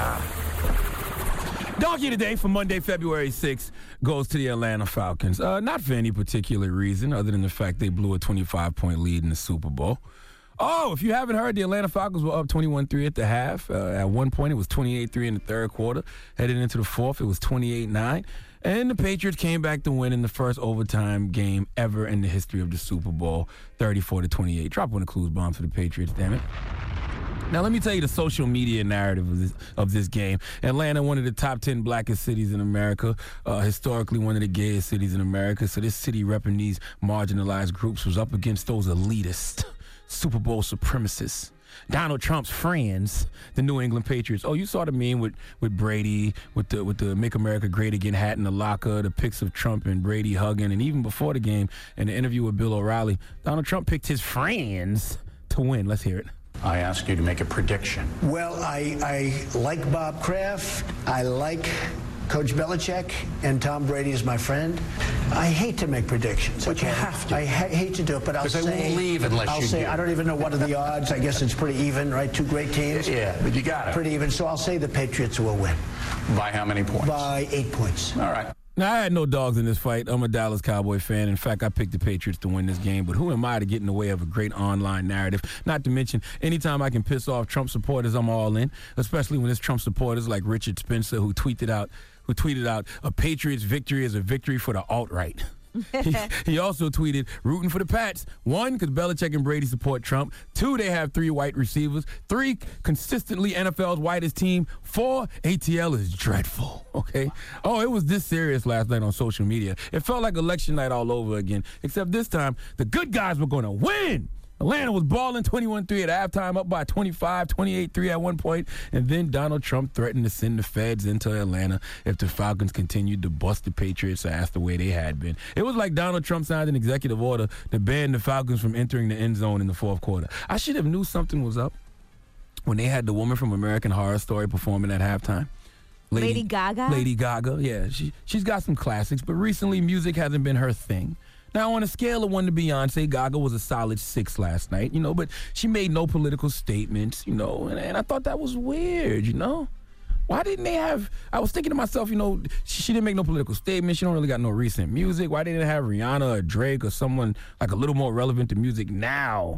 Donkey of the Day for Monday, February sixth goes to the Atlanta Falcons. Uh, not for any particular reason other than the fact they blew a twenty-five point lead in the Super Bowl. Oh, if you haven't heard, the Atlanta Falcons were up twenty-one three at the half. Uh, at one point, it was twenty-eight three in the third quarter. Headed into the fourth, it was twenty-eight nine. And the Patriots came back to win in the first overtime game ever in the history of the Super Bowl, thirty-four to twenty-eight. Drop one of the Clues Bombs for the Patriots, damn it. Now, let me tell you the social media narrative of this, of this game. Atlanta, one of the top ten blackest cities in America, uh, historically one of the gayest cities in America. So this city repping these marginalized groups was up against those elitist Super Bowl supremacists. Donald Trump's friends, the New England Patriots. Oh, you saw the meme with, with Brady, with the with the Make America Great Again hat in the locker, the pics of Trump and Brady hugging, and even before the game, in the interview with Bill O'Reilly, Donald Trump picked his friends to win. Let's hear it. I ask you to make a prediction. Well, I, I like Bob Kraft. I like Coach Belichick, and Tom Brady is my friend. I hate to make predictions. But you okay? have to. I ha- hate to do it, but I'll 'Cause they say. won't leave unless I'll you say do. I don't even know what are the odds. I guess it's pretty even, right? Two great teams. Yeah, but you got it. Pretty even. So I'll say the Patriots will win By how many points? by eight points. All right. Now, I had no dogs in this fight. I'm a Dallas Cowboy fan. In fact, I picked the Patriots to win this game. But who am I to get in the way of a great online narrative? Not to mention, anytime I can piss off Trump supporters, I'm all in. Especially when it's Trump supporters like Richard Spencer, who tweeted out, who tweeted out, a Patriots victory is a victory for the alt-right. he, he also tweeted, rooting for the Pats. One, because Belichick and Brady support Trump. Two, they have three white receivers. Three, consistently N F L's whitest team. Four, A T L is dreadful. Okay? Oh, it was this serious last night on social media. It felt like election night all over again, except this time, the good guys were going to win. Atlanta was balling twenty-one three at halftime, up by twenty-five, twenty-eight three at one point, and then Donald Trump threatened to send the feds into Atlanta if the Falcons continued to bust the Patriots' ass the way they had been. It was like Donald Trump signed an executive order to ban the Falcons from entering the end zone in the fourth quarter. I should have knew something was up when they had the woman from American Horror Story performing at halftime. Lady Gaga? Lady Gaga, yeah. She, she's got some classics, but recently music hasn't been her thing. Now, on a scale of one to Beyonce, Gaga was a solid six last night, you know, but she made no political statements, you know, and, and I thought that was weird, you know. Why didn't they have, I was thinking to myself, you know, she, she didn't make no political statements. She don't really got no recent music. Why didn't they have Rihanna or Drake or someone like a little more relevant to music now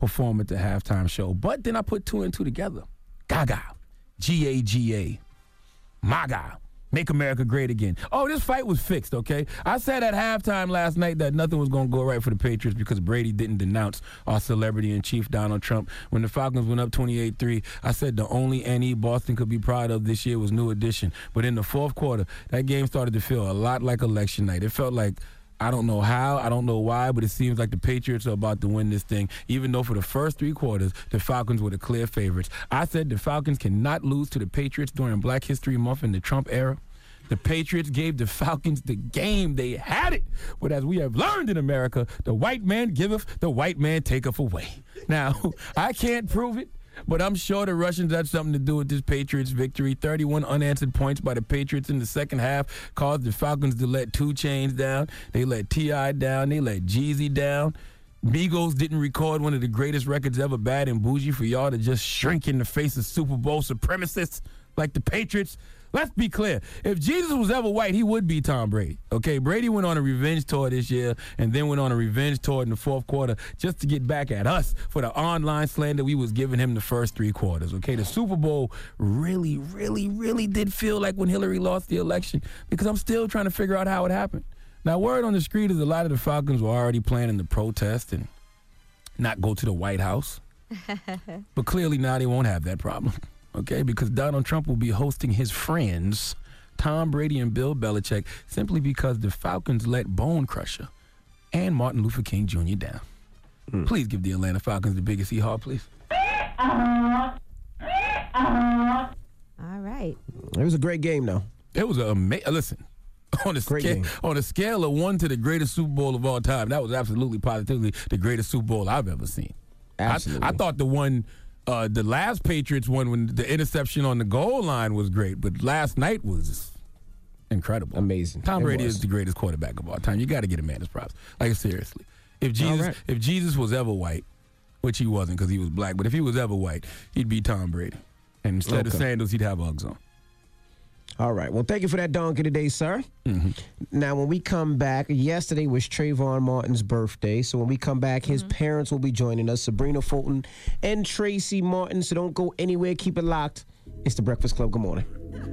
perform at the halftime show. But then I put two and two together. Gaga, G A G A, MAGA, Make America Great Again. Oh, this fight was fixed, okay? I said at halftime last night that nothing was going to go right for the Patriots because Brady didn't denounce our celebrity-in-chief, Donald Trump. When the Falcons went up twenty-eight three, I said the only N E Boston could be proud of this year was New Edition. But in the fourth quarter, that game started to feel a lot like election night. It felt like, I don't know how, I don't know why, but it seems like the Patriots are about to win this thing, even though for the first three quarters, the Falcons were the clear favorites. I said the Falcons cannot lose to the Patriots during Black History Month in the Trump era. The Patriots gave the Falcons the game. They had it. But as we have learned in America, the white man giveth, the white man taketh away. Now, I can't prove it, but I'm sure the Russians had something to do with this Patriots victory. thirty-one unanswered points by the Patriots in the second half caused the Falcons to let two Chainz down. They let T I down. They let Jeezy down. Migos didn't record one of the greatest records ever, Bad and Bougie, for y'all to just shrink in the face of Super Bowl supremacists like the Patriots. Let's be clear. If Jesus was ever white, he would be Tom Brady. Okay, Brady went on a revenge tour this year and then went on a revenge tour in the fourth quarter just to get back at us for the online slander we was giving him the first three quarters. Okay, the Super Bowl really, really, really did feel like when Hillary lost the election because I'm still trying to figure out how it happened. Now, word on the street is a lot of the Falcons were already planning to protest and not go to the White House. But clearly now they won't have that problem. Okay, because Donald Trump will be hosting his friends, Tom Brady and Bill Belichick, simply because the Falcons let Bone Crusher and Martin Luther King Junior down. Mm. Please give the Atlanta Falcons the biggest hee-haw, please. All right. It was a great game, though. It was a amazing. Listen, on a scale on a scale of one to the greatest Super Bowl of all time, that was absolutely positively the greatest Super Bowl I've ever seen. Absolutely. I, I thought the one. Uh, the last Patriots one, when the interception on the goal line was great, but last night was incredible. Amazing. Tom It Brady was. is the greatest quarterback of all time. You got to get a man his props. Like, seriously. If Jesus, right. if Jesus was ever white, which he wasn't because he was black, but if he was ever white, he'd be Tom Brady. And instead of Okay. sandals, he'd have Uggs on. All right. Well, thank you for that donkey today, sir. Mm-hmm. Now, when we come back, yesterday was Trayvon Martin's birthday. So when we come back, his parents will be joining us, Sabrina Fulton and Tracy Martin. So don't go anywhere. Keep it locked. It's The Breakfast Club. Good morning.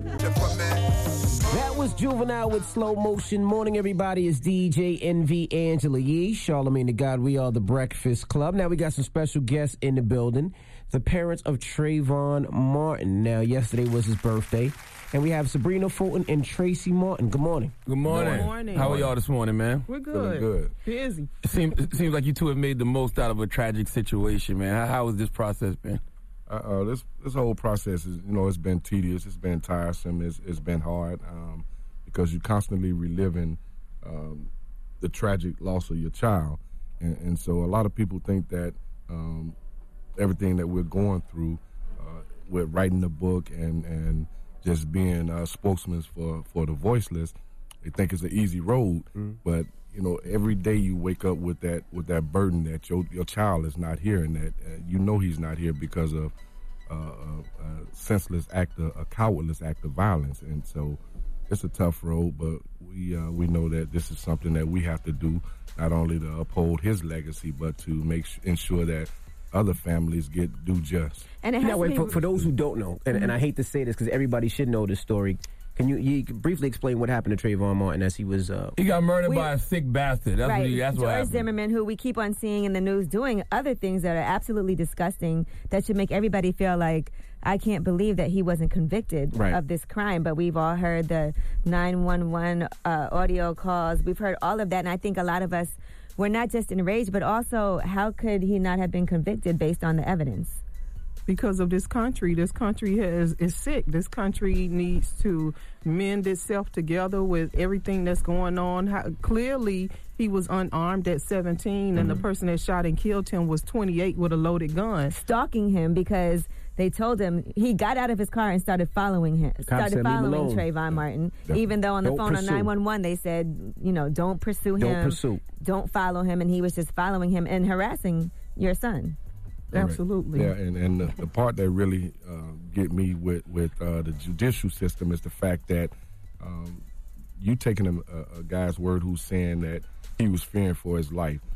That was Juvenile with Slow Motion. Morning, everybody. It's D J N V Angela Yee, Charlamagne the God. We are The Breakfast Club. Now, we got some special guests in the building. The parents of Trayvon Martin. Now, yesterday was his birthday. And we have Sabrina Fulton and Tracy Martin. Good morning. Good morning. Good morning. How are y'all this morning, man? We're good. Feeling good. Busy. It seems, it seems like you two have made the most out of a tragic situation, man. How, how has this process been? Uh, uh, this this whole process is, you know, it's been tedious, it's been tiresome, it's, it's been hard um, because you're constantly reliving um, the tragic loss of your child, and, and so a lot of people think that um, everything that we're going through, uh, with writing the book and and just being uh, spokesmen for for the voiceless, they think it's an easy road, mm. but you know, every day you wake up with that with that burden that your your child is not here, and that uh, you know he's not here because of uh, a, a senseless act, of, a cowardless act of violence. And so, it's a tough road, but we uh, we know that this is something that we have to do, not only to uphold his legacy, but to make sh- ensure that other families get due just. And it has now, to wait, be- for, for those who don't know, and, Mhm. and I hate to say this because everybody should know this story. Can you, you briefly explain what happened to Trayvon Martin as he was... Uh, He got murdered We- by a sick bastard. That's right. what, he, that's what George happened. Zimmerman, who we keep on seeing in the news doing other things that are absolutely disgusting that should make everybody feel like, I can't believe that he wasn't convicted Right. of this crime. But we've all heard the nine one one uh, audio calls. We've heard all of that. And I think a lot of us were not just enraged, but also how could he not have been convicted based on the evidence? Because of this country. This country has, is sick. This country needs to mend itself together with everything that's going on. How, clearly, he was unarmed at seventeen, and the Mhm. person that shot and killed him was twenty-eight with a loaded gun. Stalking him because they told him he got out of his car and started following him. cops Started said, "Leave him following alone." Trayvon Martin, Definitely. even though on the Don't phone pursue. on nine one one they said, you know, don't pursue Don't him, pursue. don't follow him, and he was just following him and harassing your son. Absolutely. Yeah, and, and the, the part that really uh, get me with, with uh, the judicial system is the fact that um, you taking a, a guy's word who's saying that he was fearing for his life.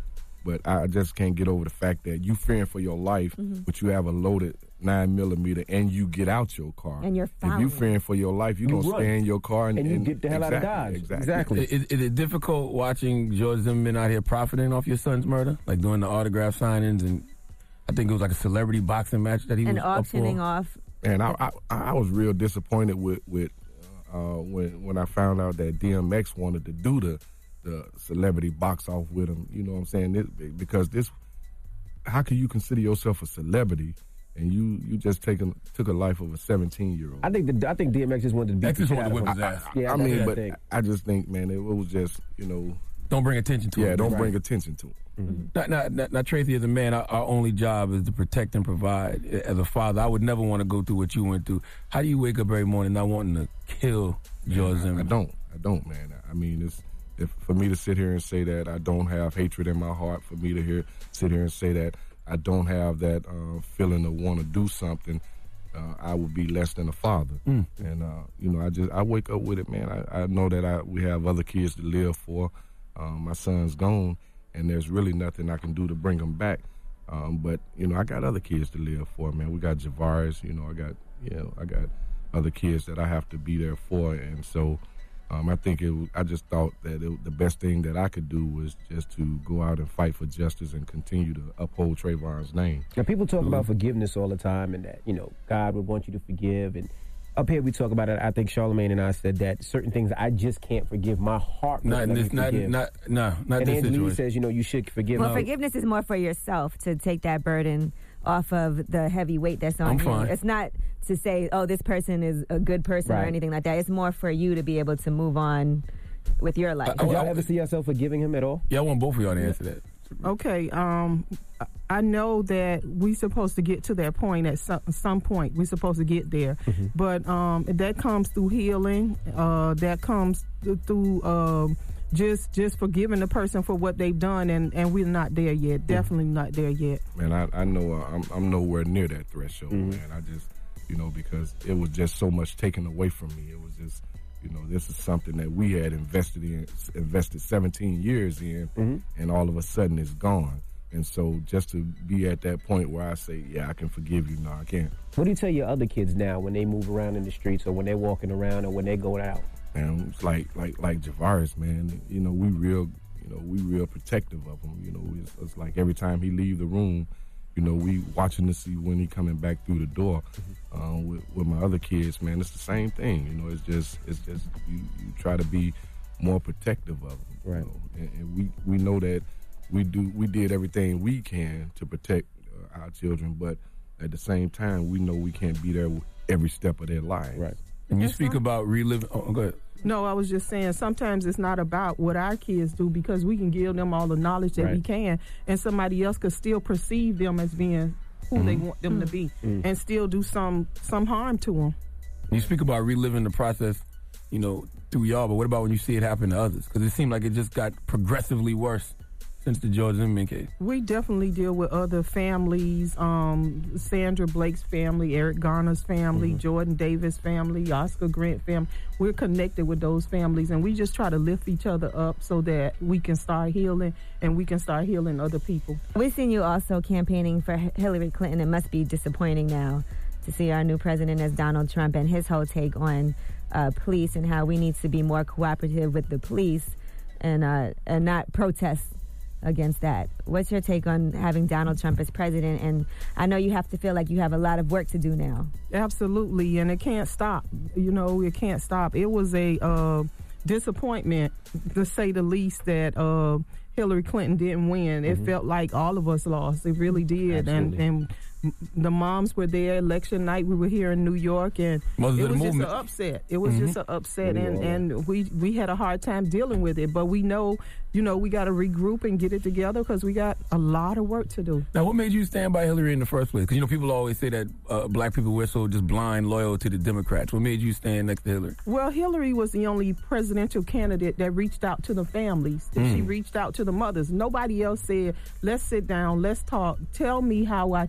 But I just can't get over the fact that you fearing for your life, Mhm. but you have a loaded nine millimeter and you get out your car. And you're If following. you fearing for your life, you, You don't run. stay in your car and, And you get the hell out of exactly, Dodge. Exactly. Is, is it difficult watching George Zimmerman out here profiting off your son's murder, like doing the autograph signings, and I think it was like a celebrity boxing match that he And was up auctioning for. off. And I, I, I was real disappointed with with uh, when when I found out that D M X wanted to do the the celebrity box off with him. You know what I'm saying? This, because this, how can you consider yourself a celebrity and you you just taken took a life of a seventeen year old? I think the I think D M X just wanted to beat X the just shit wanted out to of whip him. his ass. Yeah, I that's mean, what but think. I just think, man, it, was just you know. Don't bring attention to yeah, it. don't Right. bring attention to it. Mm-hmm. Now, now, now, now, Tracy, as a man, our, our only job is to protect and provide. As a father, I would never want to go through what you went through. How do you wake up every morning not wanting to kill George I, I Zimmerman? don't. I don't, man. I mean, it's if for me to sit here and say that I don't have hatred in my heart, for me to hear sit here and say that I don't have that uh, feeling to want to do something, uh, I would be less than a father. Mm. And uh, you know, I just I wake up with it, man. I, I know that I we have other kids to live for. Um, my son's gone, and there's really nothing I can do to bring him back. Um, but you know, I got other kids to live for, man. We got Javaris, you know, I got you know, I got other kids that I have to be there for, and so um, I think it. I just thought that it, the best thing that I could do was just to go out and fight for justice and continue to uphold Trayvon's name. Now, people talk about forgiveness all the time, and that you know God would want you to forgive. And up here we talk about it. I think Charlamagne and I said that certain things I just can't forgive. My heart Not won't in let this, me not, forgive. not, no, not and this Angela Yee situation. says, you know, you should forgive. Well, No. forgiveness is more for yourself to take that burden off of the heavy weight that's on I'm you. fine. It's not to say, oh, this person is a good person or Right. anything like that. It's more for you to be able to move on with your life. Did y'all ever see yourself forgiving him at all? Yeah, I want both of y'all to answer that. Okay, um, I know that we're supposed to get to that point at some, some point. We're supposed to get there, Mm-hmm. but um, that comes through healing. Uh, that comes th- through um, just just forgiving the person for what they've done, and, and we're not there yet. Definitely not there yet. Man, I, I know uh, I'm, I'm nowhere near that threshold, man. I just, you know, because it was just so much taken away from me. It was just, you know, this is something that we had invested in, invested seventeen years in, Mm-hmm. and all of a sudden it's gone. And so just to be at that point where I say, yeah, I can forgive you, no, I can't. What do you tell your other kids now when they move around in the streets or when they're walking around or when they're going out? And it's like like like Javaris, man. You know, we real, you know, we real protective of him. You know, it's, it's like every time he leave the room, you know, we watching to see when he coming back through the door. Um, with, with my other kids, man, it's the same thing. You know, it's just it's just you, you try to be more protective of them. Right. You know? and, and we we know that we do we did everything we can to protect uh, our children, but at the same time, we know we can't be there every step of their lives. Right. And you Yes, speak sir. about reliving. Oh, go ahead. No, I was just saying sometimes it's not about what our kids do because we can give them all the knowledge that we Right. can, and somebody else could still perceive them as being who they want them to be, Mm. and still do some some harm to them. You speak about reliving the process, you know, through y'all, but what about when you see it happen to others? Because it seemed like it just got progressively worse since the George Zimmerman case. We definitely deal with other families, um, Sandra Blake's family, Eric Garner's family, Jordan Davis' family, Oscar Grant family. We're connected with those families, and we just try to lift each other up so that we can start healing and we can start healing other people. We've seen you also campaigning for H- Hillary Clinton. It must be disappointing now to see our new president as Donald Trump and his whole take on uh, police and how we need to be more cooperative with the police and uh, and not protest against that. What's your take on having Donald Trump as president? And I know you have to feel like you have a lot of work to do now. Absolutely, and it can't stop. You know, it can't stop. It was a uh, disappointment, to say the least, that uh, Hillary Clinton didn't win. It felt like all of us lost. It really did. And, and the moms were there election night. We were here in New York, and Mothers it of the was just an movement. upset. It was just an upset, and, Yeah. and we we had a hard time dealing with it. But we know, you know, we got to regroup and get it together because we got a lot of work to do. Now, what made you stand by Hillary in the first place? Because, you know, people always say that uh, black people were so just blind loyal to the Democrats. What made you stand next to Hillary? Well, Hillary was the only presidential candidate that reached out to the families. That She Mm. reached out to the mothers. Nobody else said, let's sit down, let's talk, tell me how I can help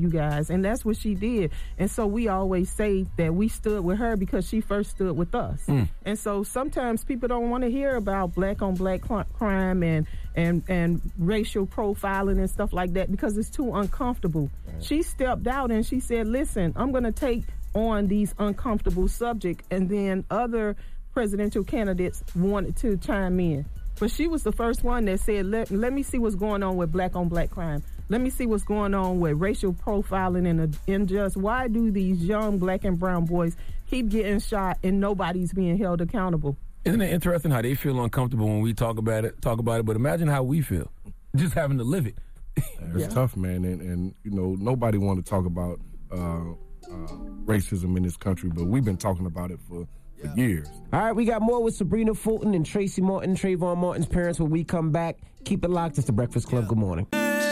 you guys. And that's what she did. And so we always say that we stood with her because she first stood with us. Mm. And so sometimes people don't want to hear about black on black cl- crime and, and, and racial profiling and stuff like that because it's too uncomfortable. Right. She stepped out and she said, listen, I'm going to take on these uncomfortable subjects. And then other presidential candidates wanted to chime in. But she was the first one that said, let, let me see what's going on with black on black crime. Let me see what's going on with racial profiling and unjust. Why do these young black and brown boys keep getting shot and nobody's being held accountable? Isn't it interesting how they feel uncomfortable when we talk about it, talk about it, but imagine how we feel just having to live it. It's yeah. tough, man. And, and, you know, nobody want to talk about uh, uh, racism in this country, but we've been talking about it for For years. All right, we got more with Sabrina Fulton and Tracy Martin, Trayvon Martin's parents. When we come back, keep it locked. It's the Breakfast Club. Good morning.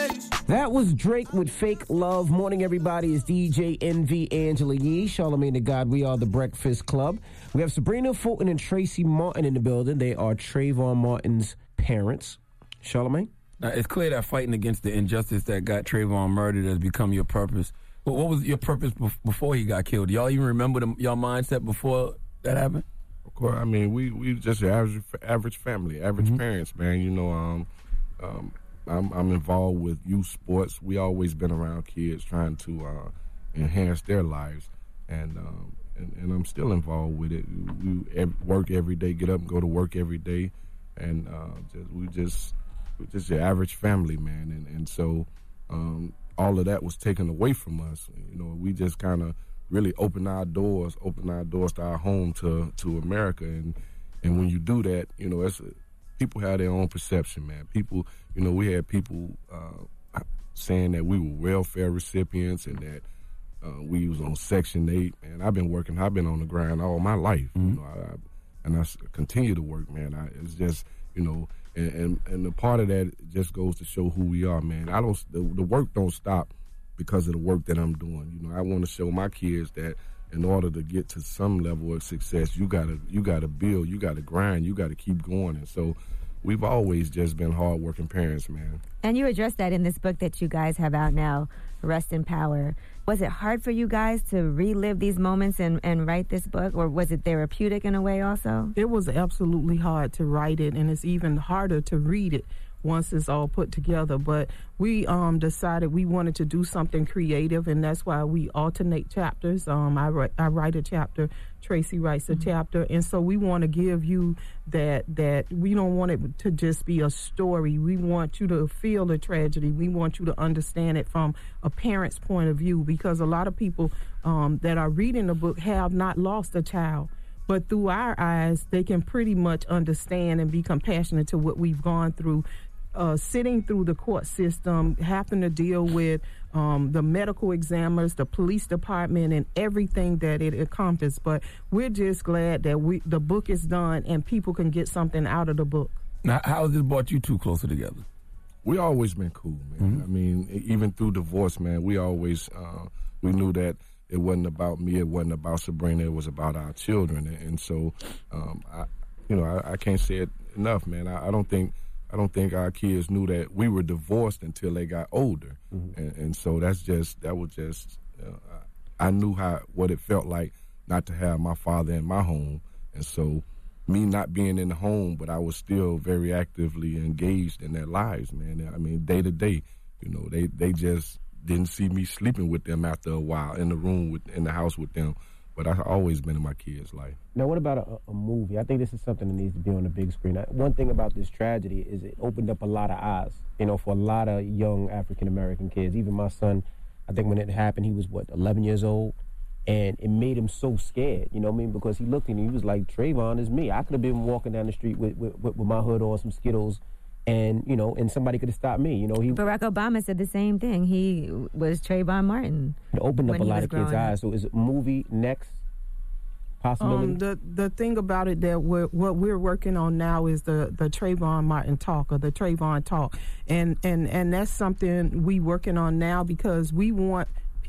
That was Drake with Fake Love. Morning, everybody. It's D J N V, Angela Yee, Charlamagne the God. We are the Breakfast Club. We have Sabrina Fulton and Tracy Martin in the building. They are Trayvon Martin's parents. Charlamagne? Now, it's clear that fighting against the injustice that got Trayvon murdered has become your purpose. But what was your purpose before he got killed? Y'all even remember the, y'all mindset before that happened? Of course, I mean, we we just your average average family, average mm-hmm. parents, man. You know, um, um, I'm I'm involved with youth sports. We always been around kids trying to uh, enhance their lives, and, um, and and I'm still involved with it. We ev- work every day, get up and go to work every day, and uh, just, we just we're just your average family, man. And and so um, all of that was taken away from us. You know, we just kind of really open our doors, open our doors to our home, to to America, and and when you do that, you know, it's people have their own perception, man. People, you know, we had people uh, saying that we were welfare recipients and that uh, we was on Section eight. And I've been working, I've been on the grind all my life, mm-hmm. you know, I, I, and I continue to work, man. I, it's just, you know, and, and and the part of that just goes to show who we are, man. I don't, the, the work don't stop because of the work that I'm doing. You know, I want to show my kids that in order to get to some level of success, you gotta you gotta build, you gotta grind, you gotta keep going. And so we've always just been hardworking parents, man. And you addressed that in this book that you guys have out now, Rest in Power. Was it hard for you guys to relive these moments and, and write this book, or was it therapeutic in a way also? It was absolutely hard to write it, and it's even harder to read it once it's all put together. But we um, decided we wanted to do something creative, and that's why we alternate chapters. Um, I, write, I write a chapter, Tracy writes a mm-hmm. chapter, and so we want to give you that, that we don't want it to just be a story. We want you to feel the tragedy. We want you to understand it from a parent's point of view, because a lot of people um, that are reading the book have not lost a child. But through our eyes, they can pretty much understand and be compassionate to what we've gone through. Uh, sitting through the court system, having to deal with um, the medical examiners, the police department, and everything that it encompasses. But we're just glad that we the book is done and people can get something out of the book. Now, how has this brought you two closer together? We always been cool, man. Mm-hmm. I mean, even through divorce, man, we always uh, we knew that it wasn't about me, it wasn't about Sabrina, it was about our children. And, and so, um, I, you know, I, I can't say it enough, man. I, I don't think. I don't think our kids knew that we were divorced until they got older, mm-hmm. and, and so that's just that was just uh, I knew how what it felt like not to have my father in my home, and so me not being in the home, but I was still very actively engaged in their lives, man. I mean, day to day, you know, they they just didn't see me sleeping with them after a while in the room with in the house with them. But I've always been in my kids' life. Now, what about a, a movie? I think this is something that needs to be on the big screen. One thing about this tragedy is it opened up a lot of eyes, you know, for a lot of young African-American kids. Even my son, I think when it happened, he was, what, eleven years old? And it made him so scared, you know what I mean? Because he looked and he was like, Trayvon is me. I could have been walking down the street with, with, with my hood on, some Skittles, and, you know, and somebody could have stopped me. You know, he Barack Obama said the same thing. He was Trayvon Martin. It opened up a lot of kids' eyes. So is it movie next possibility? Um, the the thing about it that we're, what we're working on now is the, the Trayvon Martin talk, or the Trayvon talk. And, and, and that's something we working on now because we want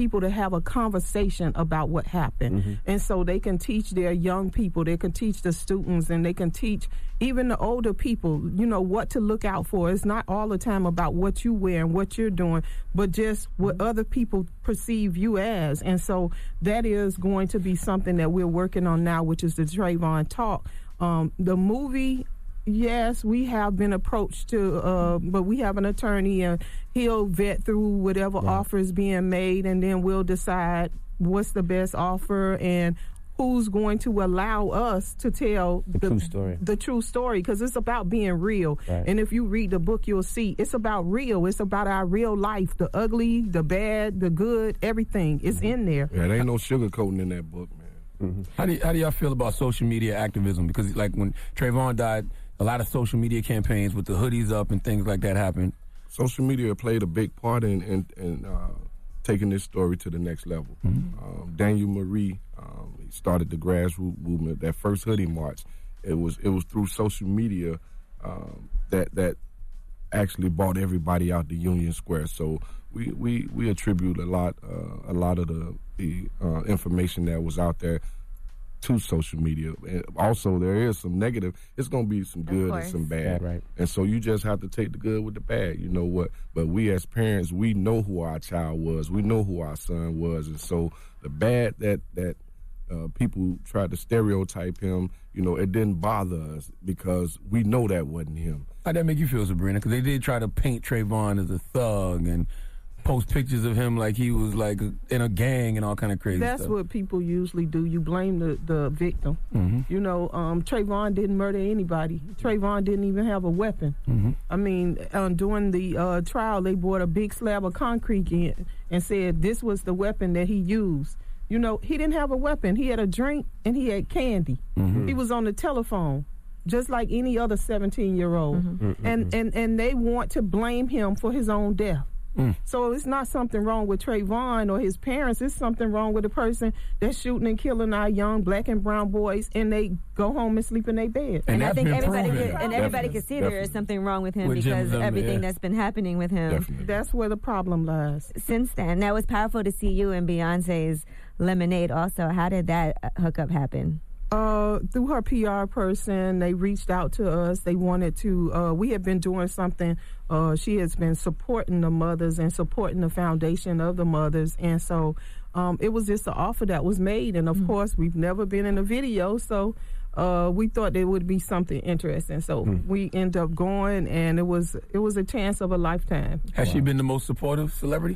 people to have a conversation about what happened. Mm-hmm. And so they can teach their young people, they can teach the students, and they can teach even the older people, you know, what to look out for. It's not all the time about what you wear and what you're doing, but just what other people perceive you as. And so that is going to be something that we're working on now, which is the Trayvon Talk. Um, the movie, yes, we have been approached to, uh, but we have an attorney, and he'll vet through whatever Right. offer is being made, and then we'll decide what's the best offer and who's going to allow us to tell The true story. The true story, because it's about being real. Right. And if you read the book, you'll see it's about real. It's about our real life, the ugly, the bad, the good, everything. It's Mm-hmm. in there. Yeah, there ain't no sugarcoating in that book, man. How do y- how do y'all feel about social media activism? Because like when Trayvon died, a lot of social media campaigns with the hoodies up and things like that happened. Social media played a big part in in, in uh, taking this story to the next level. Um, Daniel Marie um, he started the grassroots movement. That first hoodie march, it was it was through social media um, that that actually brought everybody out to Union Square. So we we, we attribute a lot uh, a lot of the the uh, information that was out there to social media. And also, there is some negative. It's going to be some good and course. some bad. Yeah, right. And so you just have to take the good with the bad. You know what? But we as parents, we know who our child was. We know who our son was. And so the bad that that uh, people tried to stereotype him, you know, it didn't bother us because we know that wasn't him. How'd that make you feel, Sabrina? Because they did try to paint Trayvon as a thug and post pictures of him like he was like in a gang and all kind of crazy That's stuff. what people usually do. You blame the, the victim. Mm-hmm. You know, um, Trayvon didn't murder anybody. Trayvon didn't even have a weapon. Mm-hmm. I mean, uh, during the uh, trial, they brought a big slab of concrete in and said this was the weapon that he used. You know, he didn't have a weapon. He had a drink and he had candy. Mm-hmm. He was on the telephone, just like any other seventeen-year-old. Mm-hmm. And, and, and they want to blame him for his own death. Mm. So it's not something wrong with Trayvon or his parents. It's something wrong with the person that's shooting and killing our young black and brown boys, and they go home and sleep in their bed. And And, I that's think been everybody proven. could, and everybody Definitely, can see there is definitely. something wrong with him With Jim because Zimmer, everything yeah. that's been happening with him Definitely. That's where the problem lies. since then. Now it's powerful to see you in Beyonce's Lemonade. Also, how did that uh, hookup happen? Uh, through her P R person, they reached out to us. They wanted to, uh, we have been doing something. Uh, she has been supporting the mothers and supporting the foundation of the mothers. And so um, it was just an offer that was made. And of Mm-hmm. course, we've never been in a video. So uh, we thought there would be something interesting. So we end up going, and it was it was a chance of a lifetime. Has she been the most supportive celebrity?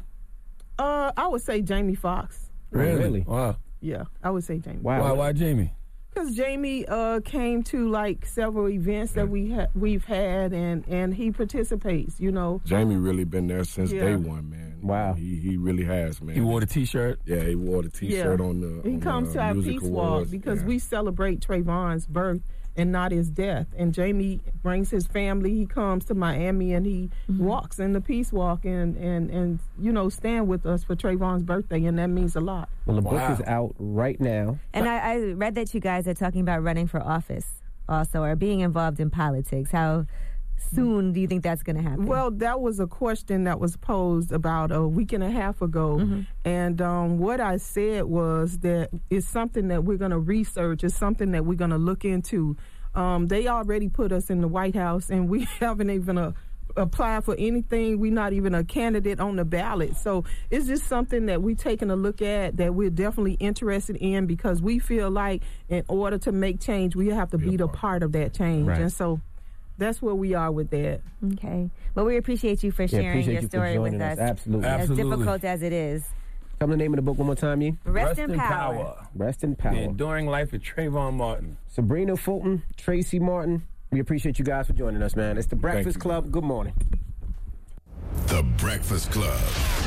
Uh, I would say Jamie Foxx. Really? Wow. Yeah, I would say Jamie. Wow. Why, why Jamie? Because Jamie uh, came to like several events that we ha- we've had, and, and he participates. You know, Jamie really been there since Yeah. day one, man. Wow. He he really has, man. He wore the T-shirt. Yeah, he wore the T-shirt Yeah. on the. he on comes the to our Music peace walk Awards. because Yeah. we celebrate Trayvon's birth and not his death. And Jamie brings his family. He comes to Miami and he walks in the peace walk and, and, and you know stand with us for Trayvon's birthday, and that means a lot. Well, the book Wow. is out right now. And I, I read that you guys are talking about running for office also, or being involved in politics. How soon do you think that's going to happen? Well, that was a question that was posed about a week and a half ago. Mm-hmm. And um, what I said was that it's something that we're going to research. It's something that we're going to look into. Um, they already put us in the White House, and we haven't even uh, applied for anything. We're not even a candidate on the ballot. So it's just something that we're taking a look at that we're definitely interested in, because we feel like in order to make change, we have to be the part of that change. Right. And so that's where we are with that. Okay. Well, we appreciate you for Yeah, sharing appreciate your you for story with joining us. us. Absolutely. As Absolutely. difficult as it is. Tell me the name of the book one more time, you. Rest, in power. Rest in Power. The Enduring Life of Trayvon Martin. Sabrina Fulton, Tracy Martin. We appreciate you guys for joining us, man. It's the Breakfast you. Club. Good morning. The Breakfast Club.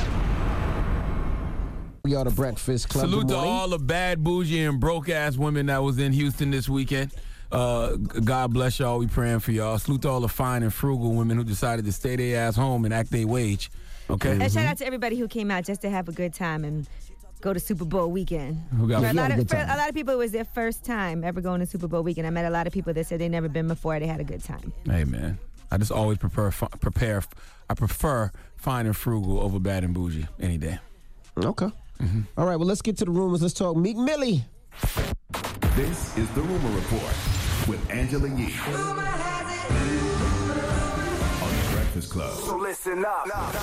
We are the Breakfast Club. Salute Good to morning. all the bad, bougie, and broke-ass women that was in Houston this weekend. Uh, God bless y'all. We praying for y'all. Salute to all the fine and frugal women who decided to stay their ass home and act their wage. Okay? And shout out to everybody who came out just to have a good time and go to Super Bowl weekend. Who got For a, you lot had a of, good for time. a lot of people, it was their first time ever going to Super Bowl weekend. I met a lot of people that said they'd never been before. They had a good time. Hey, man. I just always prepare, prepare. I prefer fine and frugal over bad and bougie any day. Okay. Mm-hmm. All right, well, let's get to the rumors. Let's talk Meek Millie. This is the Rumor Report with Angela Yee on the Breakfast Club. So listen up.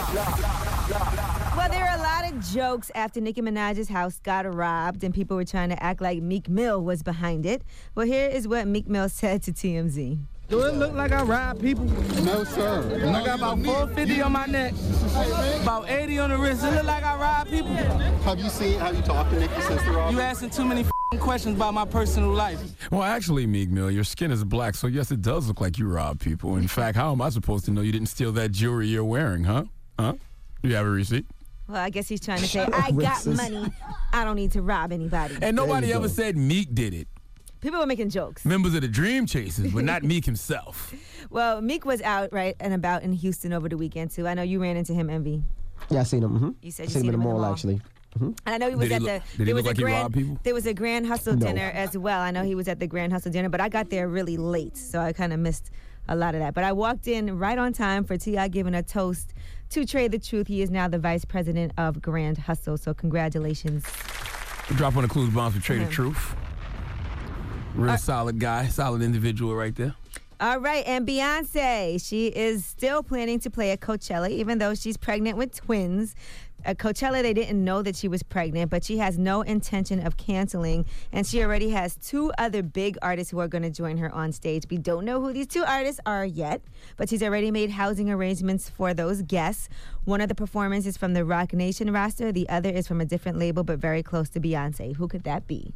Well, there are a lot of jokes after Nicki Minaj's house got robbed, and people were trying to act like Meek Mill was behind it. Well, here is what Meek Mill said to T M Z. Do it look like I rob people? No, sir. I got about four fifty on my neck, about eighty on the wrist. It look like I rob people? Have you seen, have you talked to Nicki since the robbery? You asking too many f***ing questions about my personal life. Well, actually, Meek Mill, your skin is black, so yes, it does look like you rob people. In fact, how am I supposed to know you didn't steal that jewelry you're wearing, huh? Huh? You have a receipt? Well, I guess he's trying to say, I got money. I don't need to rob anybody. And nobody ever said Meek did it. People were making jokes. Members of the Dream Chasers, but not Meek himself. Well, Meek was out, right, and about in Houston over the weekend, too. I know you ran into him, Envy. Yeah, I seen him. Mm-hmm. You said you seen seen him in him the in the mall, mall. actually. Mm-hmm. And I know he was Did he at look- the. did he there was look a like he grand. robbed people? There was a Grand Hustle No. dinner as well. I know he was at the Grand Hustle dinner, but I got there really late, so I kind of missed a lot of that. But I walked in right on time for T I giving a toast to Trey the Truth. He is now the vice president of Grand Hustle. So congratulations. Drop on the clues bombs for Trey the Mhm. Truth. Real Uh, solid guy, solid individual right there. All right, and Beyonce, she is still planning to play at Coachella, even though she's pregnant with twins. At Coachella, they didn't know that she was pregnant, but she has no intention of canceling, and she already has two other big artists who are going to join her on stage. We don't know who these two artists are yet, but she's already made housing arrangements for those guests. One of the performers is from the Rock Nation roster. The other is from a different label, but very close to Beyonce. Who could that be?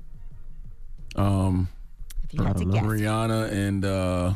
Um, If you had to guess. Rihanna and, uh,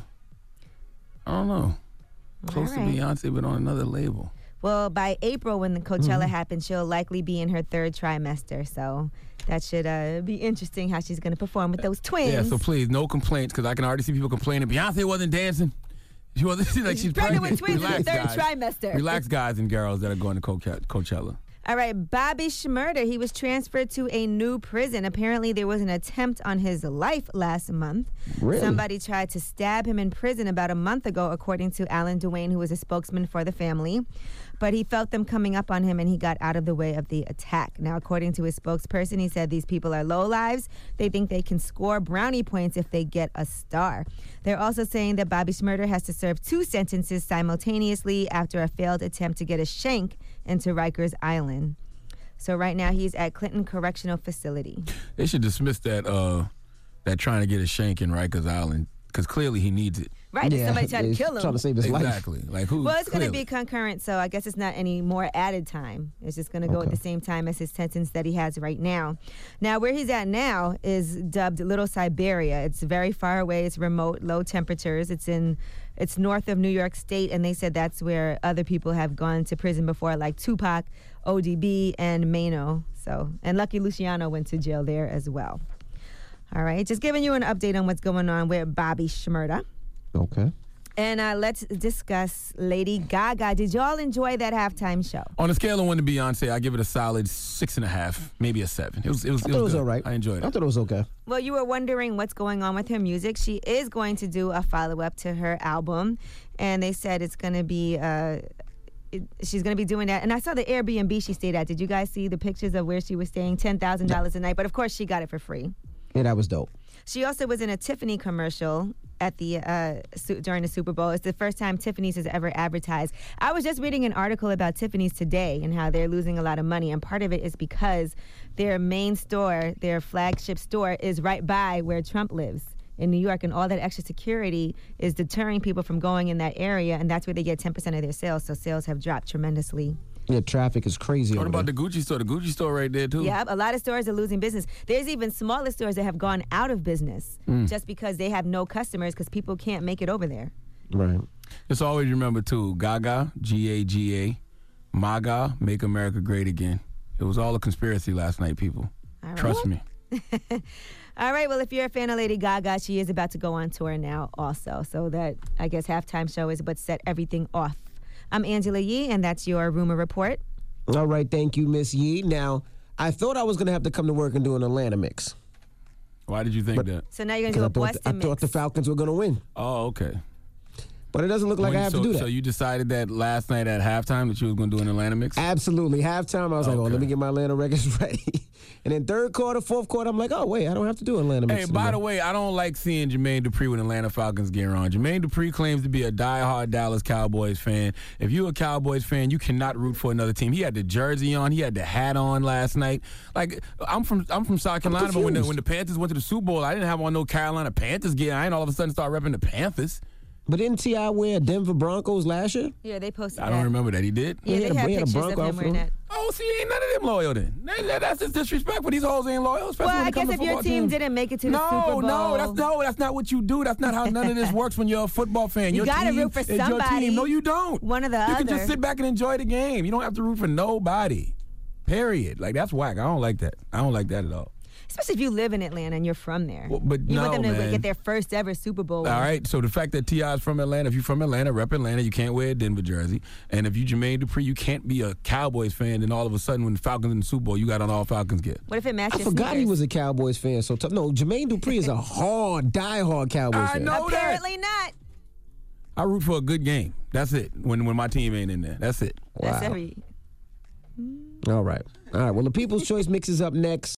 I don't know. Close All to right. Beyonce, but on another label. Well, by April, when the Coachella Mhm. happens, she'll likely be in her third trimester. So that should uh, be interesting how she's going to perform with those twins. Yeah, so please, no complaints, because I can already see people complaining. Beyonce wasn't dancing. She wasn't, she's like she's pregnant with pregnant. twins in the Relax, third guys. trimester. Relax, guys and girls that are going to Coache- Coachella. All right, Bobby Shmurda, he was transferred to a new prison. Apparently, there was an attempt on his life last month. Really? Somebody tried to stab him in prison about a month ago, according to Alan Duane, who was a spokesman for the family. But he felt them coming up on him, and he got out of the way of the attack. Now, according to his spokesperson, he said these people are lowlives. They think they can score brownie points if they get a star. They're also saying that Bobby Shmurda has to serve two sentences simultaneously after a failed attempt to get a shank into Rikers Island. So right now he's at Clinton Correctional Facility. They should dismiss that uh, that trying to get a shank in Rikers Island, because clearly he needs it. Right, if somebody tried to kill him. Trying to save his life. Exactly. Like who? Well, it's going to clearly. be concurrent, so I guess it's not any more added time. It's just going to go at Okay. the same time as his sentence that he has right now. Now, where he's at now is dubbed Little Siberia. It's very far away. It's remote, low temperatures. It's in, it's north of New York State, and they said that's where other people have gone to prison before, like Tupac, O D B, and Mano. So, and Lucky Luciano went to jail there as well. All right, just giving you an update on what's going on with Bobby Shmurda. Okay. And uh, let's discuss Lady Gaga. Did y'all enjoy that halftime show? On a scale of one to Beyonce, I give it a solid six and a half, maybe a seven. It was, it was, I thought it was good. all right. I enjoyed I it. thought it was okay. Well, you were wondering what's going on with her music. She is going to do a follow-up to her album, and they said it's going to be... Uh, it, she's going to be doing that. And I saw the Airbnb she stayed at. Did you guys see the pictures of where she was staying? ten thousand dollars a night. But, of course, she got it for free. Yeah, that was dope. She also was in a Tiffany commercial at the uh, su- during the Super Bowl. It's the first time Tiffany's has ever advertised. I was just reading an article about Tiffany's today and how they're losing a lot of money, and part of it is because their main store, their flagship store, is right by where Trump lives in New York, and all that extra security is deterring people from going in that area, and that's where they get ten percent of their sales. So sales have dropped tremendously. Yeah, traffic is crazy. What over about there. the Gucci store? The Gucci store right there, too. Yeah, a lot of stores are losing business. There's even smaller stores that have gone out of business Mm. just because they have no customers because people can't make it over there. Right. Just always remember, too, Gaga, G A G A, MAGA, Make America Great Again. It was all a conspiracy last night, people. All right. Trust me. All right, well, if you're a fan of Lady Gaga, she is about to go on tour now also. So that, I guess, halftime show is what set everything off. I'm Angela Yee, and that's your Rumor Report. All right, thank you, Miss Yee. Now, I thought I was going to have to come to work and do an Atlanta mix. Why did you think But- that? So now you're going to do a I thought, Boston the, I mix. thought the Falcons were going to win. Oh, okay. But it doesn't look like When- I have so, to do that. So you decided that last night at halftime that you was going to do an Atlanta mix? Absolutely. Halftime, I was like, oh, Okay. let me get my Atlanta records ready. And then third quarter, fourth quarter, I'm like, oh, wait, I don't have to do Atlanta mix Hey, by the anymore. way, I don't like seeing Jermaine Dupri with Atlanta Falcons gear on. Jermaine Dupri claims to be a diehard Dallas Cowboys fan. If you're a Cowboys fan, you cannot root for another team. He had the jersey on. He had the hat on last night. Like, I'm from I'm from South Carolina, but when the, confused. when the Panthers went to the Super Bowl, I didn't have on no Carolina Panthers gear. I ain't all of a sudden start repping the Panthers. But didn't T I wear Denver Broncos last year? Yeah, they posted I that. don't remember that. He did? Yeah, He they had a- have he had a pictures of Bronco him outfit wearing on. that. Oh, see, ain't none of them loyal then. That- that- That's just disrespectful. These hoes ain't loyal, especially Well, when I it comes guess to if your football team teams. didn't make it to the no, Super Bowl. No, that's no, that's not what you do. That's not how none of this works when you're a football fan. You Your gotta team root for is your somebody. team. No, you don't. One or the you other. can just sit back and enjoy the game. You don't have to root for nobody. Period. Like, that's whack. I don't like that. I don't like that at all. Especially if you live in Atlanta and you're from there. Well, but you no, want them to man. get their first ever Super Bowl. All win. right, so the fact that T I is from Atlanta, if you're from Atlanta, rep Atlanta, you can't wear a Denver jersey. And if you Jermaine Dupri, you can't be a Cowboys fan, and all of a sudden when the Falcons in the Super Bowl, you got on all Falcons gear. What if it matches I forgot he sneakers? was a Cowboys fan. So tough. No, Jermaine Dupri is a hard, diehard Cowboys I fan. know that. Apparently not. I root for a good game. That's it. When when my team ain't in there. That's it. That's Wow. every. All right. All right. Well, the People's Choice mix is up next.